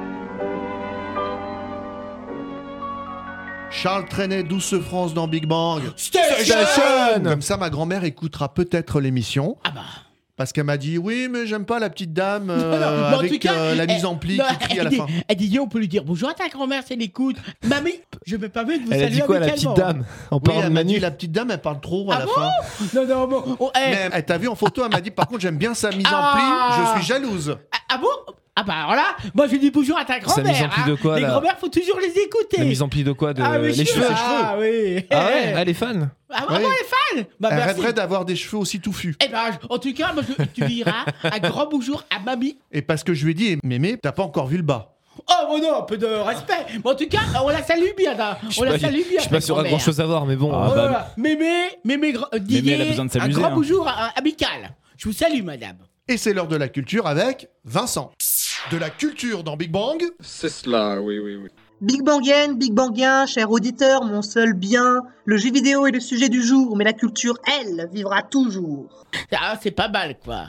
Charles Trenet, Douce France dans Big Bang. Station. Comme ça, ma grand-mère écoutera peut-être l'émission. Ah bah. Parce qu'elle m'a dit, oui, mais j'aime pas la petite dame euh, Non, non, mais en avec tout cas, euh, la mise elle- en pli non, qui crie à elle la dit- fin. Elle dit, on peut lui dire bonjour à ta grand-mère, c'est l'écoute. Mamie, je me permets de vous Elle a saluer dit quoi, la amicalement. petite dame En Oui, parlant elle de m'a dit Manu. la petite dame, elle parle trop à Ah la bon fin. Non, non, bon. Oh, eh. Mais elle t'a vu en photo, elle m'a dit par contre j'aime bien sa mise Ah. en pli, je suis jalouse. Ah, ah bon? Ah bah alors là, moi je dis bonjour à ta grand-mère. mise en pli de hein. quoi, Les là grand-mères, faut toujours les écouter. La mise en pli de quoi de... Ah, mais Les je- cheveux Ah oui. Ah ouais, elle est fan. Ah vraiment Ouais. les fans? Bah Elle merci. rêverait d'avoir des cheveux aussi touffus. Eh ben, en tout cas, moi, je- tu diras un grand bonjour à mamie. Et parce que je lui ai dit, Mémé, t'as pas encore vu le bas. Oh bon non, un peu de respect. Bon, en tout cas, on la salue bien. là. Je On la sais pas, salue bien. je sais pas si on a grand chose à voir, mais bon. Ah, euh, bah, Voilà. Mémé, Mémé, gra- euh, Didier, elle a besoin de s'amuser, un grand hein. bonjour euh, amical. Je vous salue, madame. Et c'est l'heure de la culture avec Vincent. De la culture dans Big Bang. C'est cela, oui, oui, oui. Big Bangien, Big Bangien, cher auditeur, mon seul bien, le jeu vidéo est le sujet du jour, mais la culture, elle, vivra toujours. Ah, c'est pas mal, quoi.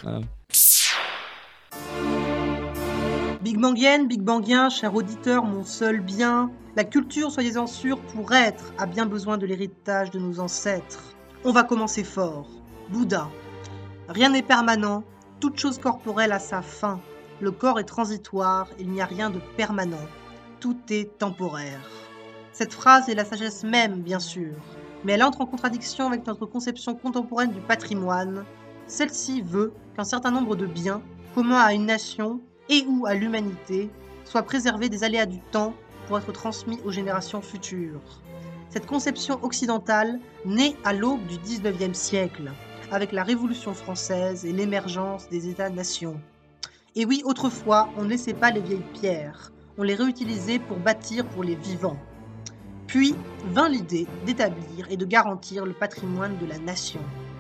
Big Bangien, Big Bangien, cher auditeur, mon seul bien, la culture, soyez-en sûrs, pour être, a bien besoin de l'héritage de nos ancêtres. On va commencer fort. Bouddha. Rien n'est permanent, toute chose corporelle a sa fin. Le corps est transitoire, il n'y a rien de permanent. Tout est temporaire. Cette phrase est la sagesse même, bien sûr, mais elle entre en contradiction avec notre conception contemporaine du patrimoine. Celle-ci veut qu'un certain nombre de biens, communs à une nation et ou à l'humanité, soient préservés des aléas du temps pour être transmis aux générations futures. Cette conception occidentale naît à l'aube du dix-neuvième siècle, avec la Révolution française et l'émergence des États-nations. Et oui, autrefois, on ne laissait pas les vieilles pierres, on les réutilisait pour bâtir pour les vivants. Puis vint l'idée d'établir et de garantir le patrimoine de la nation.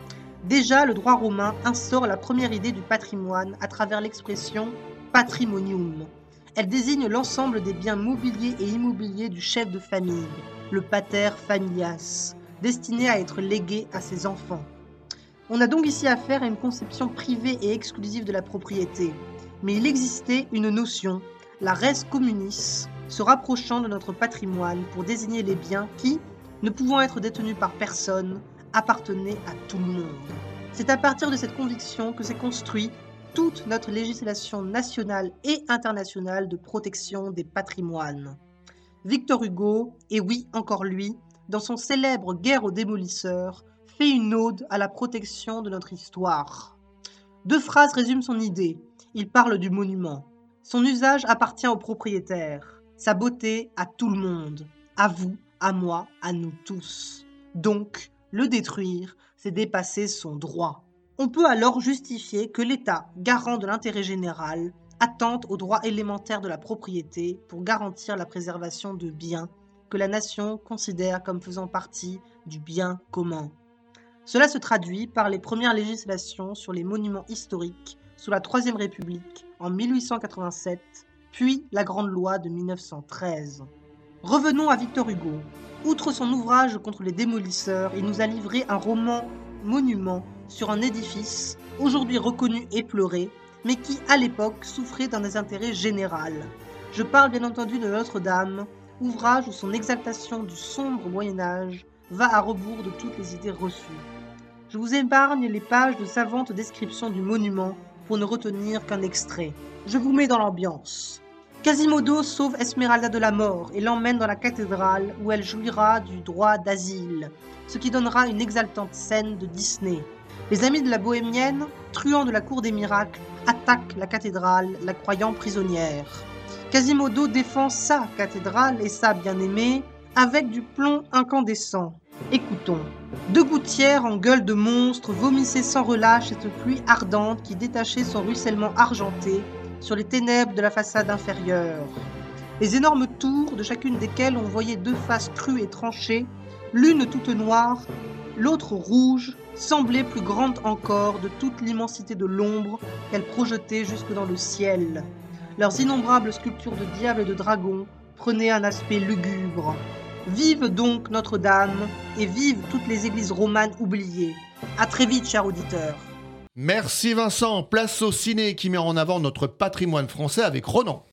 Déjà, le droit romain instaure la première idée du patrimoine à travers l'expression patrimonium. Elle désigne l'ensemble des biens mobiliers et immobiliers du chef de famille, le pater familias, destiné à être légué à ses enfants. On a donc ici affaire à une conception privée et exclusive de la propriété, mais il existait une notion, la res communis, se rapprochant de notre patrimoine pour désigner les biens qui, ne pouvant être détenus par personne, appartenaient à tout le monde. C'est à partir de cette conviction que s'est construit toute notre législation nationale et internationale de protection des patrimoines. Victor Hugo, et oui, encore lui, dans son célèbre Guerre aux démolisseurs, fait une ode à la protection de notre histoire. Deux phrases résument son idée. Il parle du monument. Son usage appartient au propriétaire. Sa beauté à tout le monde. À vous, à moi, à nous tous. Donc, le détruire, c'est dépasser son droit. On peut alors justifier que l'État, garant de l'intérêt général, attente aux droits élémentaires de la propriété pour garantir la préservation de biens que la nation considère comme faisant partie du bien commun. Cela se traduit par les premières législations sur les monuments historiques sous la Troisième République en mille huit cent quatre-vingt-sept, puis la Grande Loi de mille neuf cent treize. Revenons à Victor Hugo. Outre son ouvrage contre les démolisseurs, il nous a livré un roman monument sur un édifice, aujourd'hui reconnu et pleuré, mais qui, à l'époque, souffrait d'un désintérêt général. Je parle bien entendu de Notre-Dame, ouvrage où son exaltation du sombre Moyen-Âge va à rebours de toutes les idées reçues. Je vous épargne les pages de savantes descriptions du monument pour ne retenir qu'un extrait. Je vous mets dans l'ambiance. Quasimodo sauve Esmeralda de la mort et l'emmène dans la cathédrale où elle jouira du droit d'asile, ce qui donnera une exaltante scène de Disney. Les amis de la bohémienne, truands de la cour des miracles, attaquent la cathédrale, la croyant prisonnière. Quasimodo défend sa cathédrale et sa bien-aimée avec du plomb incandescent. Écoutons. Deux gouttières en gueule de monstre vomissaient sans relâche cette pluie ardente qui détachait son ruissellement argenté sur les ténèbres de la façade inférieure. Les énormes tours, de chacune desquelles on voyait deux faces crues et tranchées, l'une toute noire, l'autre rouge, semblaient plus grandes encore de toute l'immensité de l'ombre qu'elles projetaient jusque dans le ciel. Leurs innombrables sculptures de diables et de dragons prenaient un aspect lugubre. Vive donc Notre-Dame et vive toutes les églises romanes oubliées. À très vite, chers auditeurs. Merci Vincent. Place au ciné qui met en avant notre patrimoine français avec Ronan.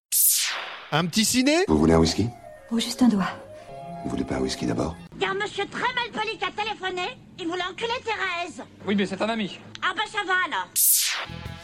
Un petit ciné ? Vous voulez un whisky ? Oh, juste un doigt. Vous voulez pas un whisky d'abord ? Car monsieur très mal poli qui a téléphoné, il voulait enculer Thérèse. Oui, mais c'est un ami. Ah bah ça va alors.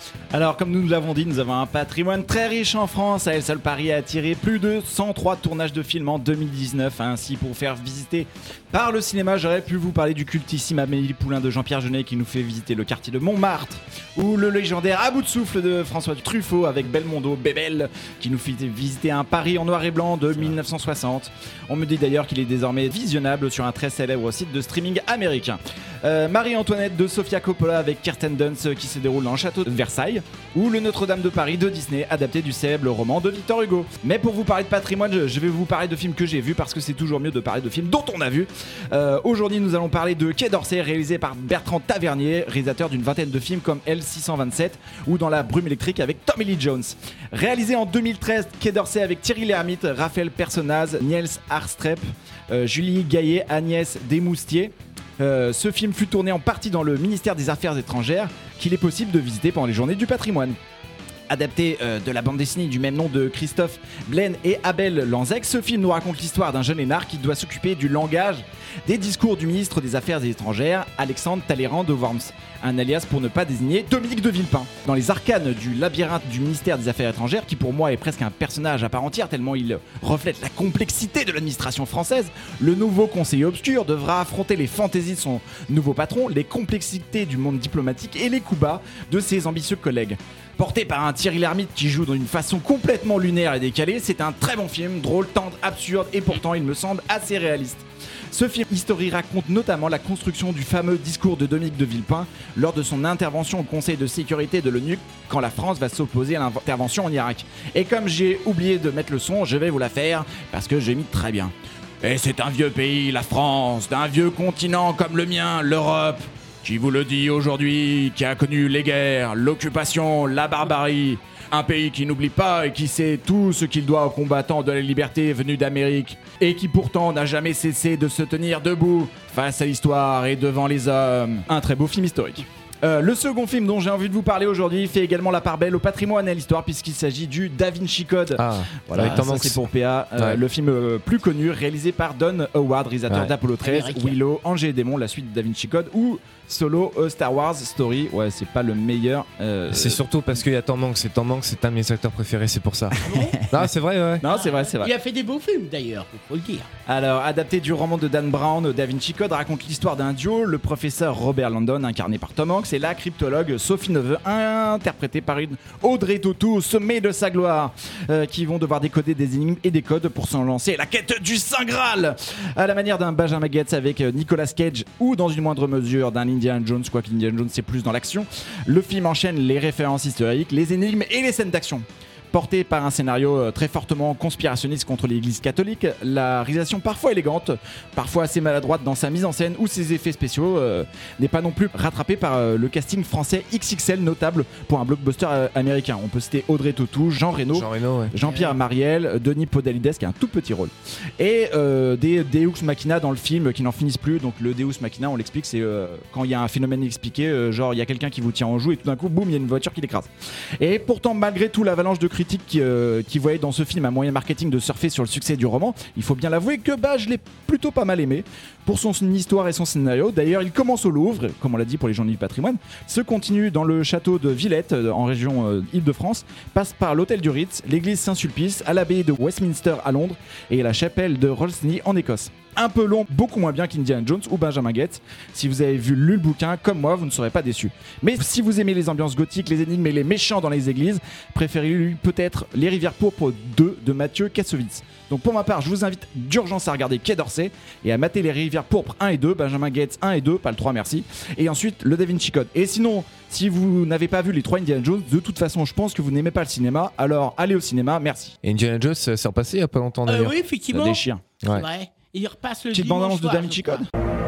Alors, comme nous l'avons dit, nous avons un patrimoine très riche en France. À elle seule, Paris a attiré plus de cent trois tournages de films en deux mille dix-neuf. Ainsi, pour vous faire visiter par le cinéma, j'aurais pu vous parler du cultissime Amélie Poulain de Jean-Pierre Jeunet qui nous fait visiter le quartier de Montmartre, ou le légendaire À bout de souffle de François Truffaut avec Belmondo, Bébel, qui nous fait visiter un Paris en noir et blanc de dix-neuf cent soixante. On me dit d'ailleurs qu'il est désormais visionnable sur un très célèbre site de streaming américain. Euh, Marie-Antoinette de Sofia Coppola avec Kirsten Dunst qui se déroule dans le château de Versailles, ou le Notre-Dame de Paris de Disney, adapté du célèbre roman de Victor Hugo. Mais pour vous parler de patrimoine, je vais vous parler de films que j'ai vus parce que c'est toujours mieux de parler de films dont on a vu. Euh, aujourd'hui, nous allons parler de Quai d'Orsay, réalisé par Bertrand Tavernier, réalisateur d'une vingtaine de films comme L six cent vingt-sept ou Dans la brume électrique avec Tommy Lee Jones. Réalisé en deux mille treize, Quai d'Orsay avec Thierry Lhermitte, Raphaël Personnaz, Niels Arstrep, euh, Julie Gaillet, Agnès Desmoustiers. Euh, ce film fut tourné en partie dans le ministère des Affaires étrangères, qu'il est possible de visiter pendant les journées du patrimoine. Adapté euh, de la bande dessinée du même nom de Christophe Blaine et Abel Lanzec, ce film nous raconte l'histoire d'un jeune énarque qui doit s'occuper du langage des discours du ministre des Affaires étrangères, Alexandre Talleyrand de Worms, un alias pour ne pas désigner Dominique de Villepin. Dans les arcanes du labyrinthe du ministère des Affaires étrangères, qui pour moi est presque un personnage à part entière tellement il reflète la complexité de l'administration française, le nouveau conseiller obscur devra affronter les fantaisies de son nouveau patron, les complexités du monde diplomatique et les coups bas de ses ambitieux collègues. Porté par un Thierry Lhermitte qui joue d'une façon complètement lunaire et décalée, c'est un très bon film, drôle, tendre, absurde et pourtant il me semble assez réaliste. Ce film historique raconte notamment la construction du fameux discours de Dominique de Villepin lors de son intervention au Conseil de sécurité de l'ONU quand la France va s'opposer à l'intervention en Irak. Et comme j'ai oublié de mettre le son, je vais vous la faire parce que j'ai mis très bien. Et c'est un vieux pays, la France, d'un vieux continent comme le mien, l'Europe, qui vous le dit aujourd'hui, qui a connu les guerres, l'occupation, la barbarie. Un pays qui n'oublie pas et qui sait tout ce qu'il doit aux combattants de la liberté venus d'Amérique. Et qui pourtant n'a jamais cessé de se tenir debout face à l'histoire et devant les hommes. Un très beau film historique. Euh, le second film dont j'ai envie de vous parler aujourd'hui fait également la part belle au patrimoine et à l'histoire puisqu'il s'agit du Da Vinci Code. Ah, voilà, avec ça c'est pour P A. Euh, ouais. Le film euh, plus connu réalisé par Don Howard, réalisateur ouais. d'Apollo treize, Américain. Willow, Angers et Démons, la suite de Da Vinci Code ou Solo, A Star Wars Story. Ouais, c'est pas le meilleur. Euh... C'est surtout parce qu'il y a Tom Hanks. Et Tom Hanks, c'est un de mes acteurs préférés, c'est pour ça. Non, c'est vrai, ouais. Non, c'est vrai, c'est vrai. Il a fait des beaux films d'ailleurs, faut le dire. Alors, adapté du roman de Dan Brown, Da Vinci Code raconte l'histoire d'un duo, le professeur Robert Landon, incarné par Tom Hanks, et la cryptologue Sophie Neveu, interprétée par une Audrey Tautou au sommet de sa gloire, euh, qui vont devoir décoder des énigmes et des codes pour s'en lancer à la quête du Saint Graal, à la manière d'un Benjamin Gates avec Nicolas Cage ou dans une moindre mesure d'un Indiana Jones, quoique Indiana Jones c'est plus dans l'action. Le film enchaîne les références historiques, les énigmes et les scènes d'action. Porté par un scénario très fortement conspirationniste contre l'église catholique, la réalisation parfois élégante, parfois assez maladroite dans sa mise en scène ou ses effets spéciaux euh, n'est pas non plus rattrapée par euh, le casting français X X L notable pour un blockbuster euh, américain. On peut citer Audrey Tautou, Jean Reno, Jean Reno ouais. Jean-Pierre Mariel, Denis Podalides qui a un tout petit rôle. Et euh, des Deus Machina dans le film qui n'en finissent plus. Donc le Deus Machina, on l'explique, c'est euh, quand il y a un phénomène inexpliqué, euh, genre il y a quelqu'un qui vous tient en joue et tout d'un coup, boum, il y a une voiture qui l'écrase. Et pourtant, malgré tout l'avalanche de critiques qui, euh, qui voyaient dans ce film un moyen marketing de surfer sur le succès du roman, il faut bien l'avouer que bah, je l'ai plutôt pas mal aimé pour son histoire et son scénario. D'ailleurs, il commence au Louvre, comme on l'a dit pour les journées du patrimoine, se continue dans le château de Villette, en région euh, Île-de-France, passe par l'hôtel du Ritz, l'église Saint-Sulpice, à l'abbaye de Westminster à Londres et la chapelle de Rolsney en Écosse. Un peu long, beaucoup moins bien qu'Indiana Jones ou Benjamin Gates. Si vous avez vu lu le bouquin, comme moi, vous ne serez pas déçus. Mais si vous aimez les ambiances gothiques, les énigmes et les méchants dans les églises, préférez-lui peut-être Les Rivières Pourpres deux de Mathieu Kassovitz. Donc pour ma part, je vous invite d'urgence à regarder Quai d'Orsay et à mater Les Rivières Pourpres un et deux, Benjamin Gates un et deux, pas le trois merci, et ensuite le Da Vinci Code. Et sinon, si vous n'avez pas vu les trois Indiana Jones, de toute façon, je pense que vous n'aimez pas le cinéma, alors allez au cinéma, merci. Et Indiana Jones, ça s'est repassé il n'y a pas longtemps d'ailleurs. Euh, oui, effectivement. Ça déchire. Ouais. Ouais. Il repasse le petite dimanche bande-annonce de soir, Da Vinci Code.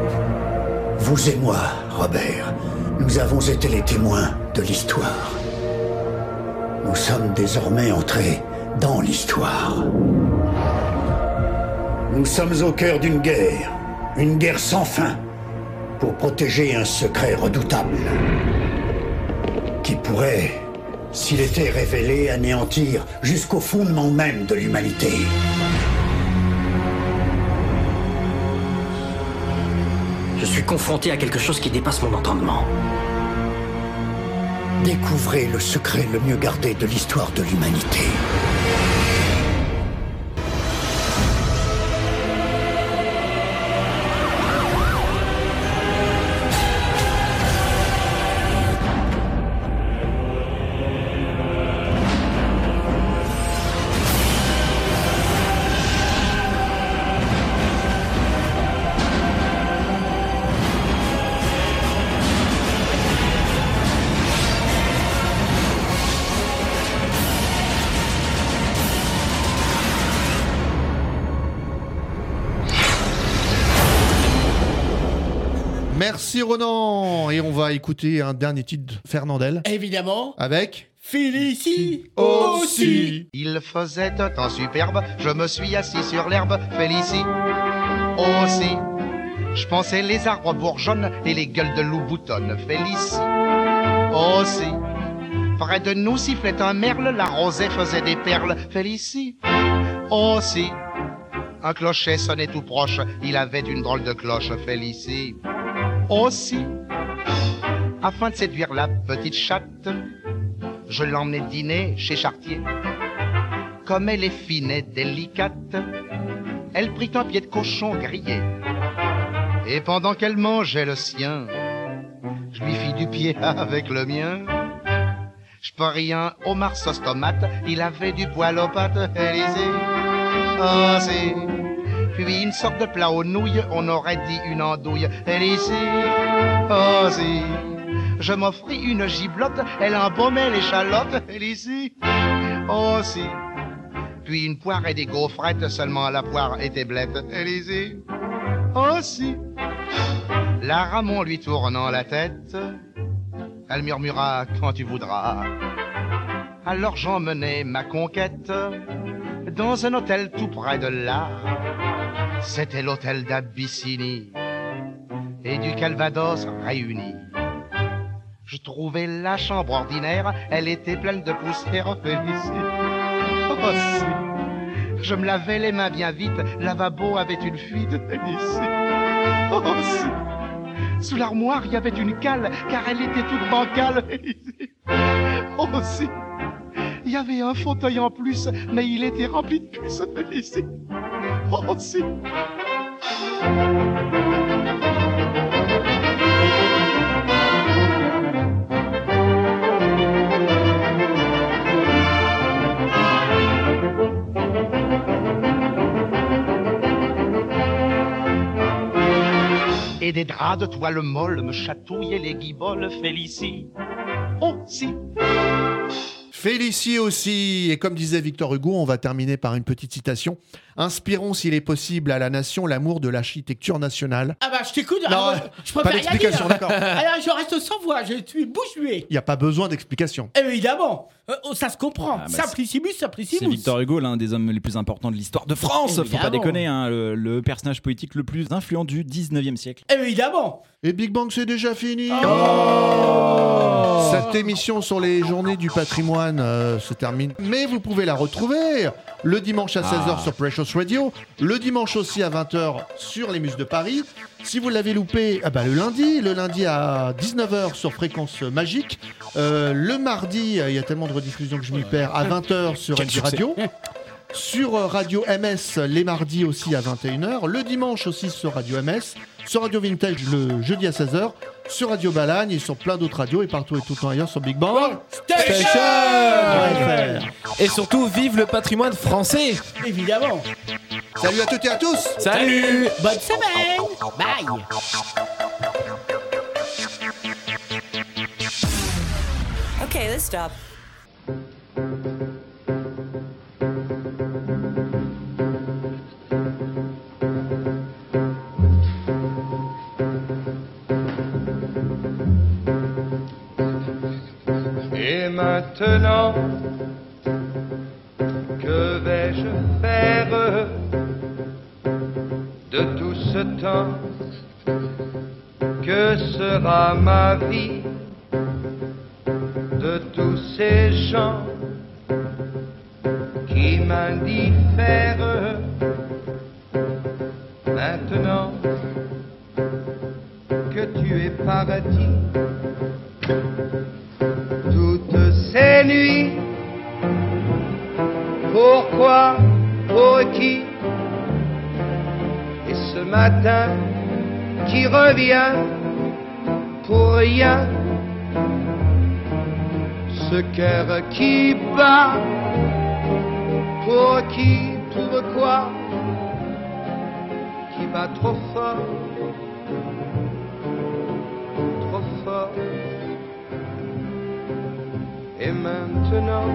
Vous et moi, Robert, nous avons été les témoins de l'histoire. Nous sommes désormais entrés dans l'histoire. Nous sommes au cœur d'une guerre, une guerre sans fin, pour protéger un secret redoutable, qui pourrait, s'il était révélé, anéantir jusqu'au fondement même de l'humanité. Je suis confronté à quelque chose qui dépasse mon entendement. Découvrez le secret le mieux gardé de l'histoire de l'humanité. Merci Ronan. Et on va écouter un dernier titre de Fernandel. Évidemment. Avec Félicie aussi. Il faisait un temps superbe, je me suis assis sur l'herbe, Félicie aussi. Je pensais les arbres bourgeonnent et les gueules de loup boutonnent, Félicie aussi. Près de nous sifflait un merle, la rosée faisait des perles, Félicie aussi. Un clocher sonnait tout proche, il avait une drôle de cloche, Félicie aussi. Afin de séduire la petite chatte, je l'emmenai dîner chez Chartier. Comme elle est fine et délicate, elle prit un pied de cochon grillé. Et pendant qu'elle mangeait le sien, je lui fis du pied avec le mien. Je parie un homard sauce tomate, il avait du poil aux pattes, Élysée. Ah, c'est... Puis une sorte de plat aux nouilles, on aurait dit une andouille, Élysée. Ah, c'est... Je m'offris une giblotte, elle embaumait l'échalote, Élysée. Oh, si. Puis une poire et des gaufrettes, seulement la poire était blette, Élysée. Oh, si. La Ramon lui tournant la tête, elle murmura quand tu voudras. Alors j'emmenai ma conquête dans un hôtel tout près de là. C'était l'hôtel d'Abyssinie et du Calvados réunis. Je trouvais la chambre ordinaire, elle était pleine de poussière, Félicie. Oh si, je me lavais les mains bien vite, le lavabo avait une fuite, Félicie. Oh si, sous l'armoire il y avait une cale, car elle était toute bancale, Félicie. Oh si, il y avait un fauteuil en plus, mais il était rempli de puces, Félicie. Oh si. Et des draps de toile molle me chatouillaient les guiboles, Félicie aussi. Félicie aussi. Et comme disait Victor Hugo, on va terminer par une petite citation. Inspirons, s'il est possible, à la nation l'amour de l'architecture nationale. Ah bah je t'écoute. Non, alors, je préfère pas d'explication, rien dire. d'accord. Alors je reste sans voix, je suis bouche huée. Il n'y a pas besoin d'explication. Évidemment, euh, oh, ça se comprend. Ah, bah, Simplicissimus, simplicimus. C'est Victor Hugo, l'un des hommes les plus importants de l'histoire de France. Faut Évidemment. pas déconner, hein, le, le personnage politique le plus influent du dix-neuvième siècle. Évidemment. Et Big Bang, c'est déjà fini. Oh. Cette émission sur les journées du patrimoine euh, se termine. Mais vous pouvez la retrouver le dimanche à seize heures Ah. sur Precious Radio, le dimanche aussi à vingt heures sur les Muses de Paris. Si vous l'avez loupé, ah bah le lundi, le lundi à dix-neuf heures sur Fréquence Magique. Euh, le mardi, il y a tellement de rediffusions que je m'y perds, à vingt heures sur Quel N J Radio. Sur Radio M S, les mardis aussi à vingt et une heures. Le dimanche aussi sur Radio M S. Sur Radio Vintage le jeudi à seize heures. Sur Radio Balagne et sur plein d'autres radios et partout et tout le temps ailleurs sur Big Bang Station. Et surtout, vive le patrimoine français. Évidemment. Salut à toutes et à tous. Salut. Bonne semaine. Bye. Okay, let's stop. Et maintenant, que vais-je faire de tout ce temps? Que sera ma vie de tous ces gens qui m'indiffèrent? Maintenant que tu es parti, nuit. Pourquoi, pour qui? Et ce matin qui revient pour rien. Ce cœur qui bat, pour qui, pourquoi? Qui bat trop fort, trop fort. Et maintenant,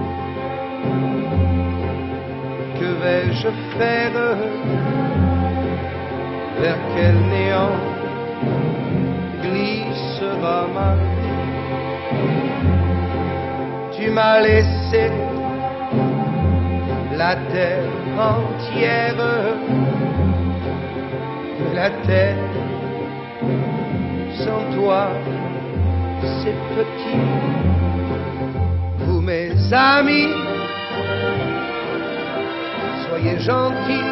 que vais-je faire? Vers quel néant glissera ma vie? Tu m'as laissé la terre entière, la terre sans toi c'est petit. Vous mes amis, soyez gentils,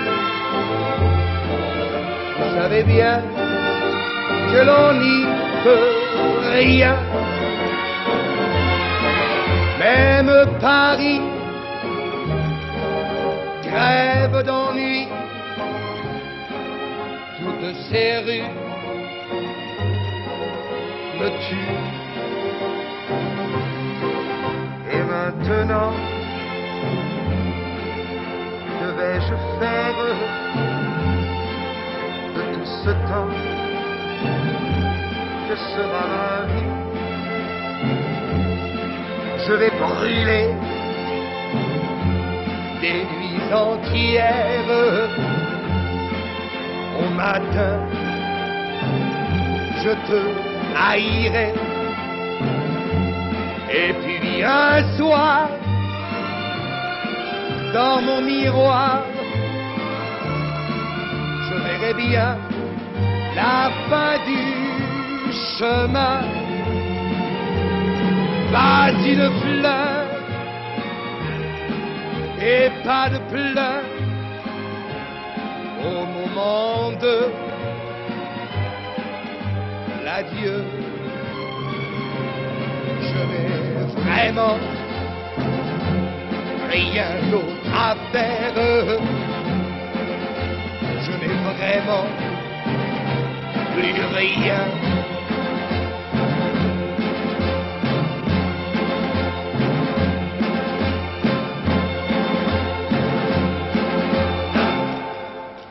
vous savez bien que l'on n'y peut rien. Même Paris crève d'ennui, toutes ces rues me tuent. Et maintenant, que vais-je faire de tout ce temps? Que sera ma vie? Je vais brûler des nuits entières. Au matin, je te haïrai. Et puis un soir, dans mon miroir, je verrai bien la fin du chemin. Pas une fleur et pas de pleurs au moment de l'adieu. Je n'ai vraiment rien d'autre à faire. Je n'ai vraiment plus rien